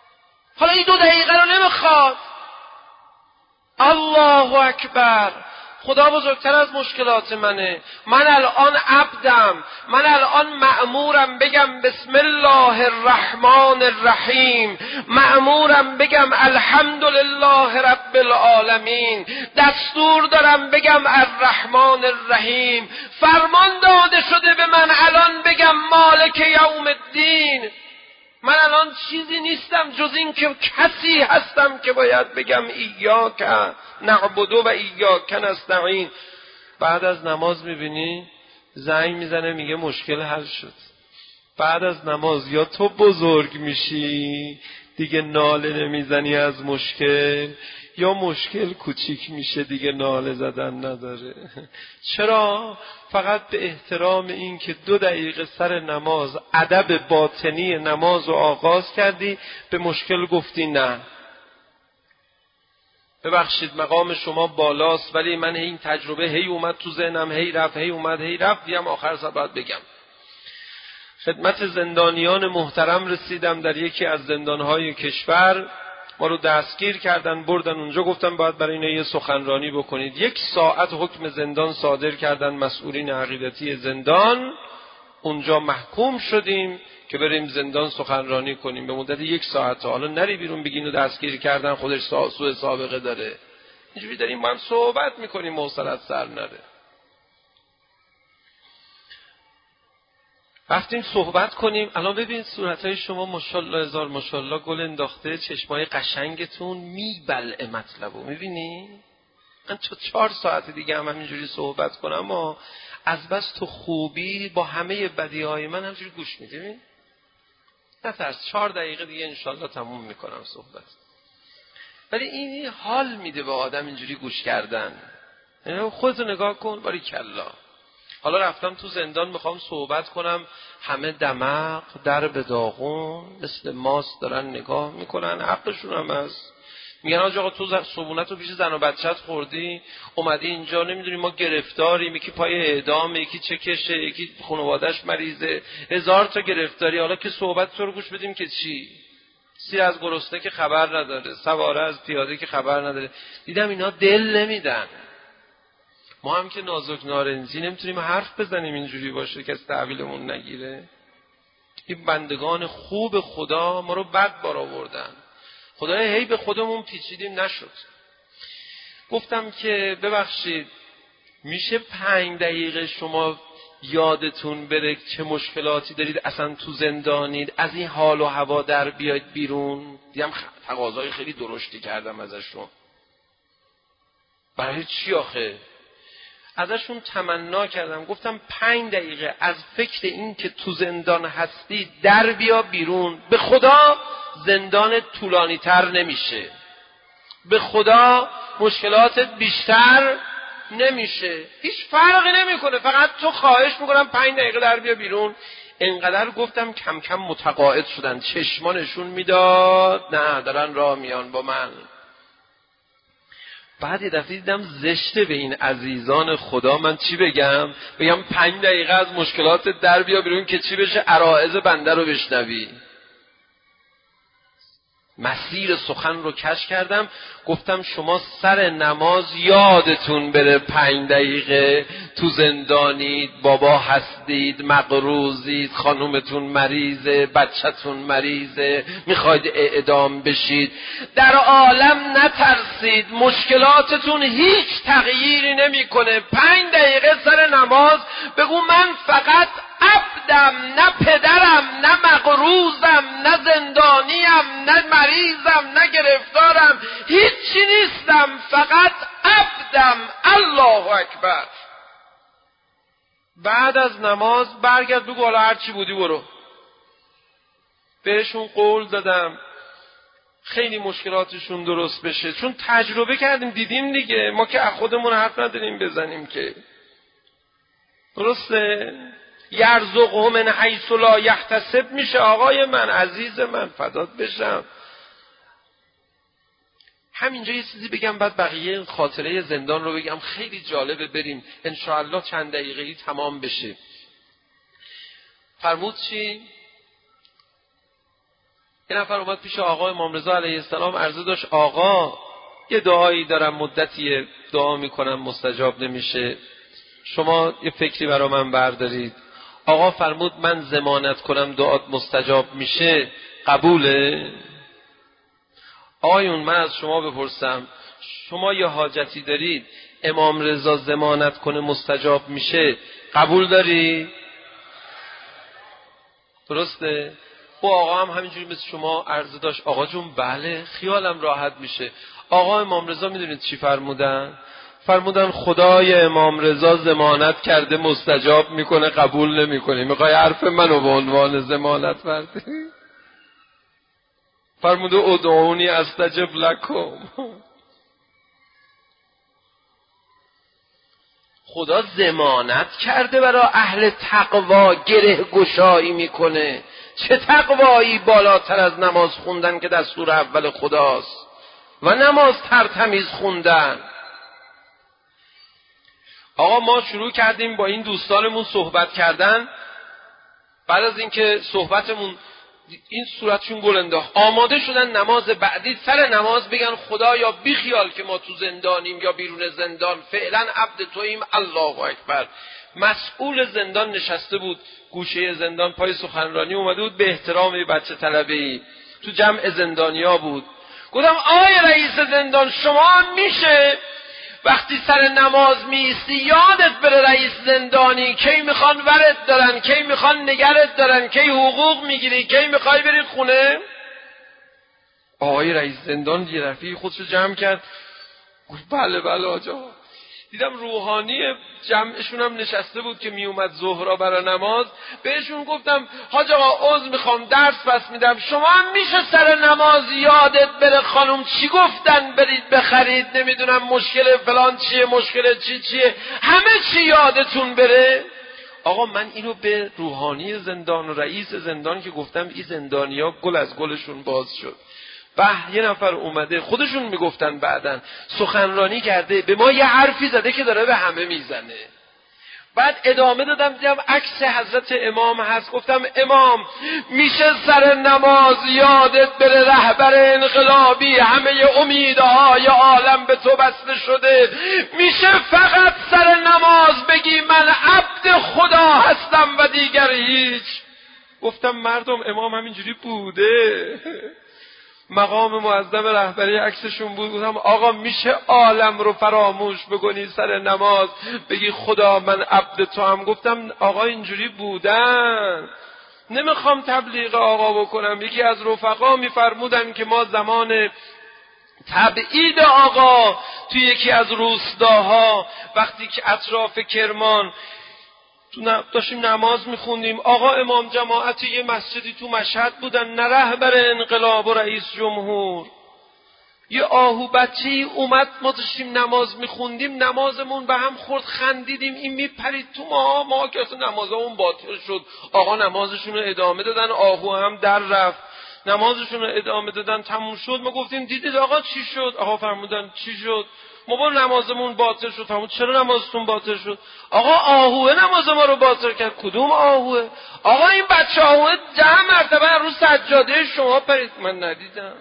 حالا این دو دقیقه رو نمیخواد. الله اکبر، خدا بزرگتر از مشکلات منه. من الان عبدم، من الان مأمورم بگم بسم الله الرحمن الرحیم، مأمورم بگم الحمدلله رب العالمین، دستور دارم بگم الرحمن الرحیم، فرمان داده شده به من الان بگم مالک یوم الدین. من الان چیزی نیستم جز این که کسی هستم که باید بگم ایاک نعبد و ایاک نستعین. بعد از نماز میبینی زنگ میزنه میگه مشکل حل شد. بعد از نماز یا تو بزرگ میشی دیگه ناله نمیزنی از مشکل، یا مشکل کوچیک میشه دیگه ناله زدن نداره. چرا؟ فقط به احترام این که دو دقیقه سر نماز ادب باطنی نماز رو آغاز کردی، به مشکل گفتی نه ببخشید مقام شما بالاست ولی من این تجربه هی اومد تو ذهنم، هی رفت هی اومد هی رفت، دیدم آخر سر باید بگم. خدمت زندانیان محترم رسیدم در یکی از زندانهای کشور. ما رو دستگیر کردن بردن اونجا، گفتن باید برای اینا یه سخنرانی بکنید. یک ساعت حکم زندان صادر کردن مسئولین عقیدتی زندان. اونجا محکوم شدیم که بریم زندان سخنرانی کنیم به مدت یک ساعت. حالا نری بیرون بگین و دستگیر کردن خودش سوء سابقه داره. اینجوری داریم با هم صحبت میکنیم حوصله‌ات سر نره. رفتیم صحبت کنیم. الان ببین صورتهای شما ماشاءالله هزار ماشاءالله گل انداخته، چشمای قشنگتون میبلعه مطلبو. میبینی؟ من چه چهار ساعت دیگه هم همینجوری صحبت کنم و از بس تو خوبی با همه بدیهای من همینجوری گوش میدی. نترس، چهار دقیقه دیگه انشالله تموم میکنم صحبت. ولی این حال میده به آدم اینجوری گوش کردن. خودتو نگاه کن باریکلا. حالا رفتم تو زندان میخوام صحبت کنم، همه دمق در به داغون مثل ماست دارن نگاه میکنن. حقشون هم هست. میگن آقا تو صبونت رو پیش زن و بچت خوردی اومدی اینجا، نمیدونی ما گرفتاریم، یکی پای اعدام، یکی چکشه، یکی خانواده‌اش مریضه، هزار تا گرفتاری. حالا که صحبت تو رو گوش بدیم که چی؟ سیر از گرسنه که خبر نداره، سواره از پیاده که خبر نداره. دیدم اینا دل نمیدن. ما هم که نازک نارنجی نمیتونیم حرف بزنیم اینجوری باشه که از تحویلمون نگیره. این بندگان خوب خدا ما رو بد بار آوردن. خدای هی به خودمون پیچیدیم نشد. گفتم که ببخشید میشه پنج دقیقه شما یادتون بره چه مشکلاتی دارید، اصلا تو زندانید، از این حال و هوا در بیاید بیرون. دیدم تقاضای خیلی درشتی کردم ازشون. برای چی آخه؟ ازشون تمنا کردم، گفتم پنج دقیقه از فکر این که تو زندان هستی در بیا بیرون. به خدا زندان طولانی تر نمیشه، به خدا مشکلاتت بیشتر نمیشه، هیچ فرقی نمیکنه. فقط تو خواهش میکنم پنج دقیقه در بیا بیرون. انقدر گفتم کم کم متقاعد شدن، چشمانشون میداد نه دارن راه میان با من. بعد یه دفعه دیدم زشته به این عزیزان خدا من چی بگم؟ بگم پنج دقیقه از مشکلات در بیا بیرون که چی بشه؟ عرائض بنده رو بشنوی. مسیر سخن رو کش کردم. گفتم شما سر نماز یادتون بره پنج دقیقه تو زندانید، بابا هستید، مقروضید، خانومتون مریضه، بچه‌تون مریضه، میخواید اعدام بشید. در عالم نترسید، مشکلاتتون هیچ تغییری نمیکنه. پنج دقیقه سر نماز بگو من فقط عبدم، نه پدرم، نه مقروضم، نه زندانیم، نه مریضم، نه گرفتارم، هیچی نیستم، فقط عبدم. الله اکبر. بعد از نماز برگرد بگو حالا هر چی بودی برو. بهشون قول دادم خیلی مشکلاتشون درست بشه، چون تجربه کردیم دیدیم دیگه. ما که از خودمون حرف نداریم بزنیم که. درسته؟ یرزقهم من حیث لا یحتسب میشه. آقای من، عزیز من، فدات بشم. همینجا یه چیزی بگم بعد بقیه خاطره زندان رو بگم. خیلی جالبه، بریم انشاءالله چند دقیقه‌ای تمام بشه. فرمود چی؟ یه نفر اومد پیش آقا امام رضا علیه السلام عرضه داشت آقا یه دعایی دارم مدتی دعا میکنم مستجاب نمیشه، شما یه فکری برا من بردارید. آقا فرمود من ضمانت کنم دعات مستجاب میشه، قبوله؟ آقایون من از شما بپرسم، شما یه حاجتی دارید امام رضا ضمانت کنه مستجاب میشه، قبول داری؟ درسته؟ او آقا هم همینجوری مثل شما عرضه داشت، آقا جون بله خیالم راحت میشه. آقا امام رضا میدونید چی فرمودن؟ فرمودن خدای امام رضا ضمانت کرده مستجاب میکنه، قبول نمیکنه، میخوای حرف منو به عنوان ضمانت برداری؟ فرموده ادعونی استجب لکم. خدا ضمانت کرده برای اهل تقوا گره گشایی میکنه. چه تقوایی بالاتر از نماز خوندن که دستور اول خداست و نماز ترتمیز خوندن. آقا ما شروع کردیم با این دوستانمون صحبت کردن. بعد از اینکه صحبتمون این صورتشون گل انداخت، آماده شدن نماز بعدی، سر نماز بگن خدایا بی خیال که ما تو زندانیم یا بیرون زندان، فعلا عبد توییم، الله اکبر. مسئول زندان نشسته بود گوشه زندان، پای سخنرانی اومده بود به احترام یه بچه طلبه‌ای تو جمع زندانیا بود. گفتم آقای رئیس زندان شما میشه وقتی سر نماز میستی یادت بره رئیس زندانی کی میخوان ورد دارن، کی میخوان نگرت دارن، کی حقوق میگیری، کی میخوای بری خونه؟ آقای رئیس زندان یه رفیقی خودشو جمع کرد گفت بله بله آجا. دیدم روحانی جمعشون هم نشسته بود که می اومد ظهرا برای نماز. بهشون گفتم حاج آقا عذر میخوام درس پس میدم، شما هم میشه سر نماز یادت بره خانم چی گفتن برید بخرید، نمیدونم مشکل فلان چیه، مشکل چی چیه، همه چی یادتون بره؟ آقا من اینو به روحانی زندان و رئیس زندان که گفتم این زندانیا گل از گلشون باز شد. به یه نفر اومده خودشون میگفتن بعدن سخنرانی کرده به ما یه حرفی زده که داره به همه میزنه. بعد ادامه دادم دیدم عکس حضرت امام هست، گفتم امام میشه سر نماز یادت بره رهبر انقلابی همه امیدهای عالم به تو بسته شده، میشه فقط سر نماز بگی من عبد خدا هستم و دیگر هیچ. گفتم مردم امام همینجوری بوده، مقام معظم رهبری عکسشون بود. گفتم آقا میشه عالم رو فراموش بکنی سر نماز بگی خدا من عبد تو هم؟ گفتم آقا اینجوری بودن. نمیخوام تبلیغ آقا بکنم، یکی از رفقا میفرمودن که ما زمان تبعید آقا توی یکی از روستاها وقتی که اطراف کرمان تو داشتیم نماز میخوندیم، آقا امام جماعت یه مسجدی تو مشهد بودن، نه رهبر انقلاب و رئیس جمهور، یه آهو بچه‌ای اومد، ما داشتیم نماز میخوندیم نمازمون به هم خورد خندیدیم، این میپرید تو ما ما که اصلا نمازمون باطل شد. آقا نمازشون رو ادامه دادن، آهو هم در رفت، نمازشون رو ادامه دادن، تموم شد. ما گفتیم دیدید آقا چی شد؟ آقا فرمودن چی شد؟ ما با نمازمون باطل شد. همون چرا نمازتون باطل شد؟ آقا آهوه نماز ما رو باطل کرد. کدوم آهوه؟ آقا این بچه آهوه ده مرتبه رو سجاده شما پرید. من ندیدم.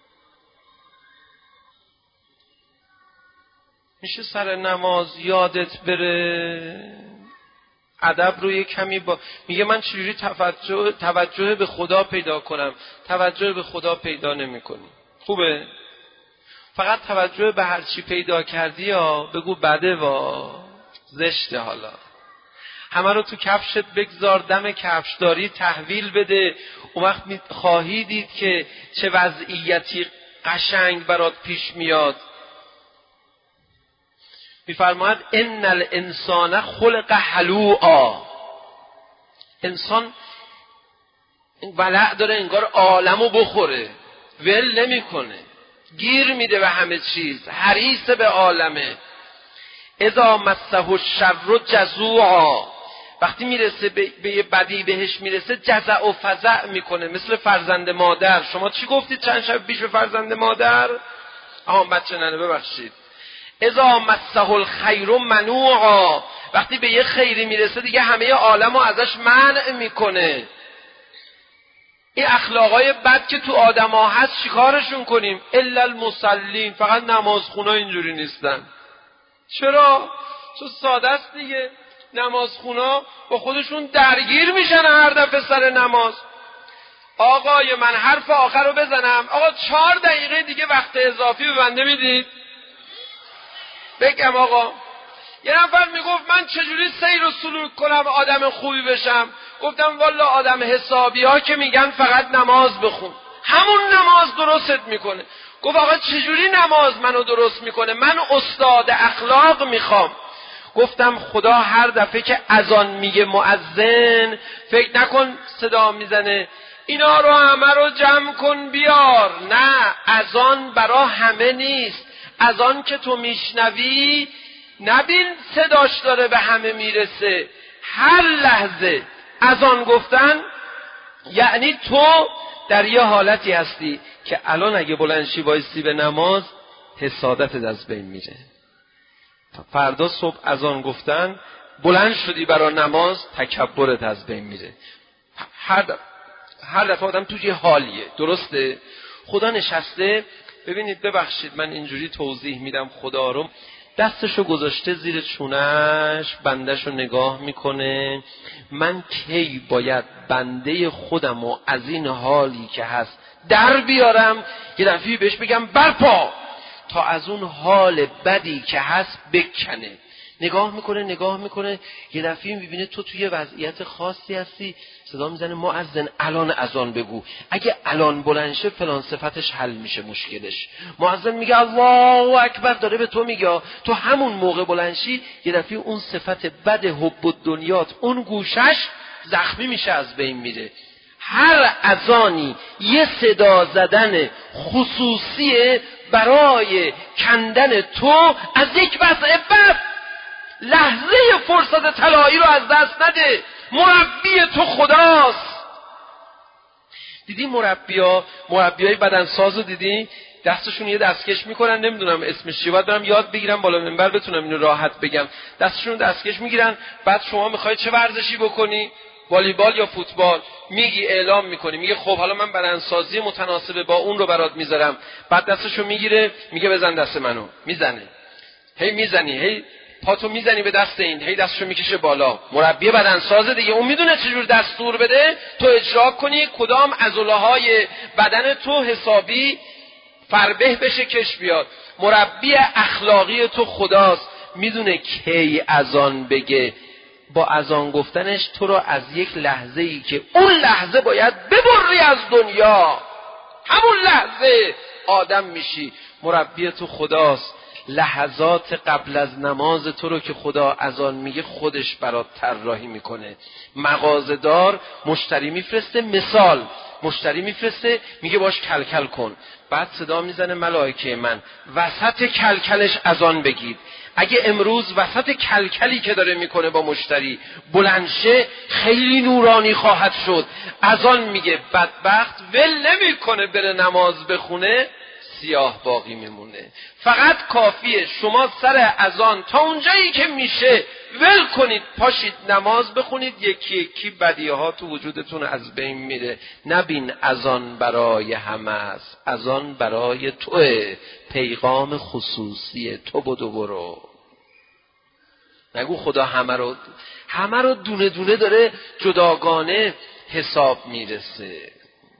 میشه سر نماز یادت بره ادب روی کمی با میگه من چجوری توجه توجه به خدا پیدا کنم؟ توجه به خدا پیدا نمی‌کنی. خوبه؟ فقط توجه به هر چی پیدا کردی یا بگو بده وا زشته، حالا همه رو تو کفشت بگذار، دم کفشداری تحویل بده، اون وقت خواهی دید که چه وضعیتی قشنگ برات پیش میاد. میفرماید ان الانسان خلق هلوعا، انسان این ولع داره انگار عالمو بخوره، ول نمیکنه، گیر میده به همه چیز، حریص به عالمه. اذا مسه الشر جزوعا، وقتی میرسه به یه بدی بهش میرسه جزع و فزع میکنه، مثل فرزند مادر. شما چی گفتید چند شب پیش به فرزند مادر؟ آها بچه ننه ببخشید. اذا مسه الخیر منوعا، وقتی به یه خیری میرسه دیگه همه عالمو ازش منع میکنه. این اخلاقای بد که تو آدما هست چیکارشون کنیم؟ الا المصلین، فقط نمازخونا اینجوری نیستن. چرا؟ چون ساده است دیگه. نمازخونا با خودشون درگیر میشن هر دفعه سر نماز. آقای من حرف آخر رو بزنم. آقا چهار دقیقه دیگه وقت اضافی به بنده میدید؟ بگم آقا. یه نفر میگفت من چجوری سیر و سلوک کنم آدم خوبی بشم؟ گفتم والا آدم حسابی ها که میگن فقط نماز بخون، همون نماز درستت میکنه. گفت آقا چجوری نماز منو درست میکنه؟ من استاد اخلاق میخوام. گفتم خدا هر دفعه که اذان میگه مؤذن، فکر نکن صدا میزنه اینا رو همه رو جمع کن بیار. نه، اذان برا همه نیست. اذان که تو میشنوی نبین صداش داره به همه میرسه. هر لحظه اذان گفتن یعنی تو در یه حالتی هستی که الان اگه بلند شی وایسی به نماز، حسادتت از بین میره. فردا صبح اذان گفتن بلند شدی برای نماز، تکبرت از بین میره. هر دفعه هر دفعه آدم تو یه حالیه. درسته؟ خدا نشسته. ببینید ببخشید من اینجوری توضیح میدم، خدا رو دستشو گذاشته زیر چونش، بندهشو نگاه میکنه. من کی باید بنده خودم و از این حالی که هست در بیارم، یه دفعه بهش بگم برپا، تا از اون حال بدی که هست بکنه. نگاه میکنه نگاه میکنه یه دفعه میبینه تو توی وضعیت خاصی هستی، صدا میزنه مؤذن الان اذان بگو. اگه الان بلند شه فلان صفتش حل میشه مشکلش. مؤذن میگه الله اکبر، داره به تو میگه. تو همون موقع بلند شی، یه دفعه اون صفت بد حب الدنیات اون گوشش زخمی میشه، از بین میره. هر اذانی یه صدا زدن خصوصیه برای کندن تو از یک وضع بد. لحظه فرصت طلایی رو از دست نده. مربی تو خداست. دیدی مربیا مربیای بدنساز رو دیدی دستشون یه دستکش میکنن، نمیدونم اسمش چیه، باید برم یاد بگیرم بالا منبر بتونم اینو راحت بگم. دستشون دستکش میگیرن، بعد شما میخوای چه ورزشی بکنی، والیبال یا فوتبال، میگی اعلام میکنی، میگه خب حالا من بدنسازی متناسب با اون رو برات میذارم. بعد دستشو میگیره میگه بزن دست منو، میزنه. هی میزنی، هی پاتو میزنی به دست این، هی دستشو میکشه بالا. مربی بدنساز دیگه، اون میدونه چجور دستور بده تو اجرا کنی، کدام عضله‌های بدن تو حسابی فربه بشه کش بیاد. مربی اخلاقی تو خداست، میدونه کی اذان بگه. با اذان گفتنش تو رو از یک لحظه ای که اون لحظه باید ببری از دنیا، همون لحظه آدم میشی. مربی تو خداست. لحظات قبل از نماز تو رو که خدا اذان میگه خودش برات طراحی میکنه. مغازه‌دار مشتری میفرسته، مثال مشتری میفرسته میگه باش کلکل کن، بعد صدا میزنه ملائکه من وسط کلکلش اذان بگید. اگه امروز وسط کلکلی که داره میکنه با مشتری بلندشه، خیلی نورانی خواهد شد. اذان میگه، بدبخت ول نمیکنه بره نماز بخونه، سیاه باقی میمونه. فقط کافیه شما سر اذان تا اونجایی که میشه ول کنید، پاشید نماز بخونید، یکی یکی بدیه ها تو وجودتون از بین میره. نبین اذان برای همه است، اذان برای توه، پیغام خصوصیه، تو بدو برو. نگو خدا همه رو همه رو دونه دونه داره جداگانه حساب میرسه.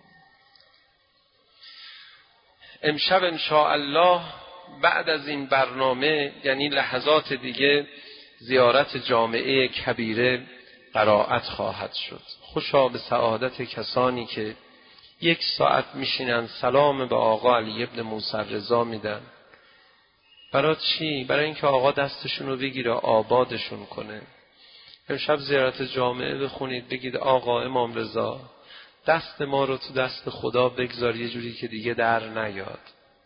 امشب انشاءالله بعد از این برنامه، یعنی لحظات دیگه، زیارت جامعه کبیره قرائت خواهد شد. خوشا به سعادت کسانی که یک ساعت میشینن سلام به آقا علی ابن موسی رضا میدن. برای چی؟ برای اینکه آقا دستشون رو بگیره آبادشون کنه. امشب زیارت جامعه بخونید، بگید آقا امام رضا دست ما رو تو دست خدا بگذار، یه جوری که دیگه در نیاد.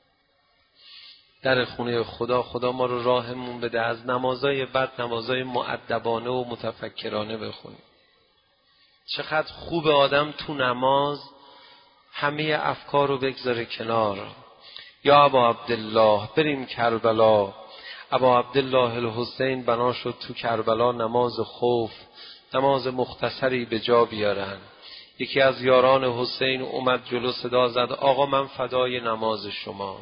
در خونه خدا، خدا ما رو راهمون بده، از نمازای بد نمازای مؤدبانه و متفکرانه بخونیم. چقدر خوب آدم تو نماز همه افکار رو بگذاره کنار. یا ابا عبدالله بریم کربلا. ابا عبدالله الحسین بنا شد تو کربلا نماز خوف، نماز مختصری به جا بیارن. یکی از یاران حسین اومد جلو، صدا زد آقا من فدای نماز شما.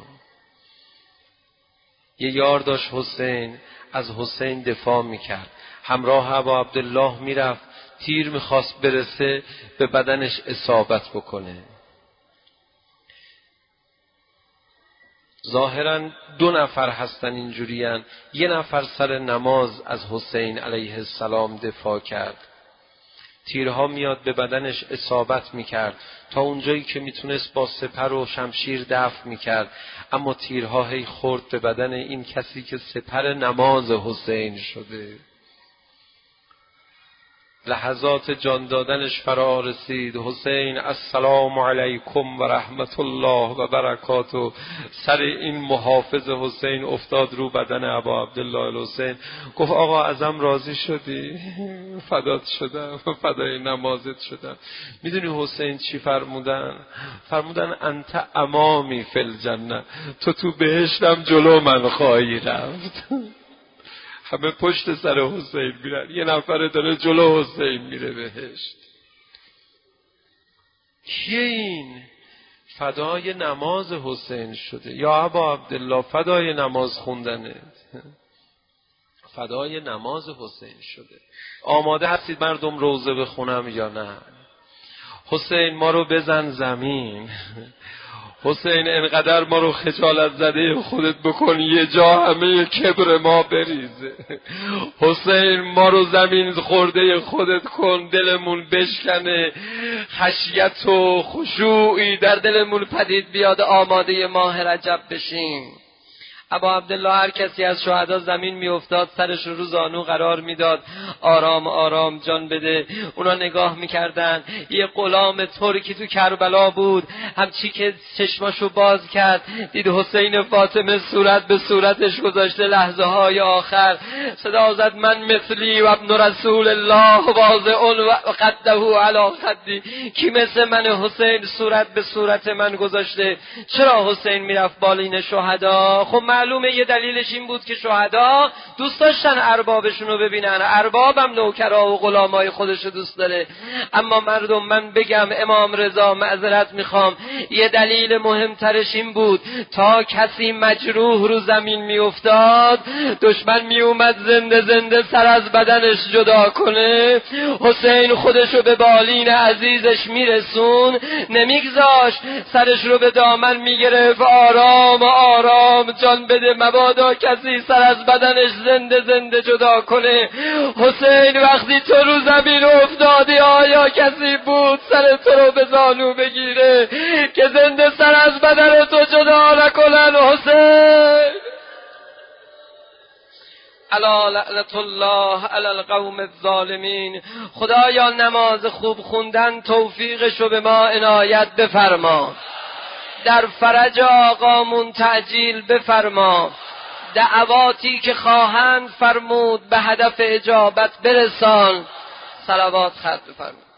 یه یار داشت حسین، از حسین دفاع میکرد، همراه ابا عبدالله میرفت، تیر میخواست برسه به بدنش اصابت بکنه. ظاهراً دو نفر هستن اینجورین، یه نفر سر نماز از حسین علیه السلام دفاع کرد، تیرها میاد به بدنش اصابت میکرد تا اونجایی که میتونست با سپر و شمشیر دفع میکرد، اما تیرها هی خورد به بدن این کسی که سپر نماز حسین شده. لحظات جان دادنش فرا رسید. حسین السلام علیکم و رحمت الله و برکاته. سر این محافظ حسین افتاد رو بدن ابا عبدالله الحسین، گفت آقا ازم راضی شدی؟ فدات شدم، فدای نمازت شدم. میدونی حسین چی فرمودن؟ فرمودن انت امامی فی الجنه، تو تو بهشتم جلو من خواهی رفت. همه پشت سر حسین میرن، یه نفر داره جلو حسین میره بهشت. کیه این؟ فدای نماز حسین شده. یا ابا عبدالله فدای نماز خوندنه، فدای نماز حسین شده. آماده هستید مردم روزه بخونم یا نه؟ حسین ما رو بزن زمین، حسین انقدر ما رو خجالت زده خودت بکن یه جا همه کبر ما بریزه. حسین ما رو زمین خورده خودت کن، دلمون بشکنه، خشیت و خشوعی در دلمون پدید بیاد، آماده ماه رجب بشیم. ابا عبدالله هر کسی از شهدا زمین می افتاد سرش رو زانو قرار میداد، آرام آرام جان بده. اونا نگاه میکردن، یه غلام ترکی تو کربلا بود، همچی که چشماشو باز کرد دید حسین فاطمه صورت به صورتش گذاشته. لحظه های آخر صدا زد من مثلی و ابن رسول الله واضع و قده علی خدی، کی مثل من حسین صورت به صورت من گذاشته؟ چرا حسین میرفت بالین شهدا؟ خب معلومه یه دلیلش این بود که شهدا دوست داشتن اربابشون رو ببینن، اربابم نوکرها و غلامای خودش رو دوست داره. اما مردم من بگم امام رضا معذرت میخوام، یه دلیل مهمترش این بود تا کسی مجروح رو زمین میافتاد دشمن میومد زنده زنده سر از بدنش جدا کنه، حسین خودشو به بالین عزیزش میرسون، نمیگذاشت، سرش رو به دامن میگرفت، آرام آرام جان بده مبادا کسی سر از بدنش زنده زنده جدا کنه. حسین وقتی تو رو زمین افتادی آیا کسی بود سر تو رو به زانو بگیره که زنده سر از بدن تو جدا نکنن؟ حسین الا لعنت الله علی القوم الظالمین. خدایا نماز خوب خوندن توفیقشو به ما عنایت بفرما، در فرج آقامون تعجیل بفرما، دعواتی که خواهند فرمود به هدف اجابت برسان. صلوات خط بفرما.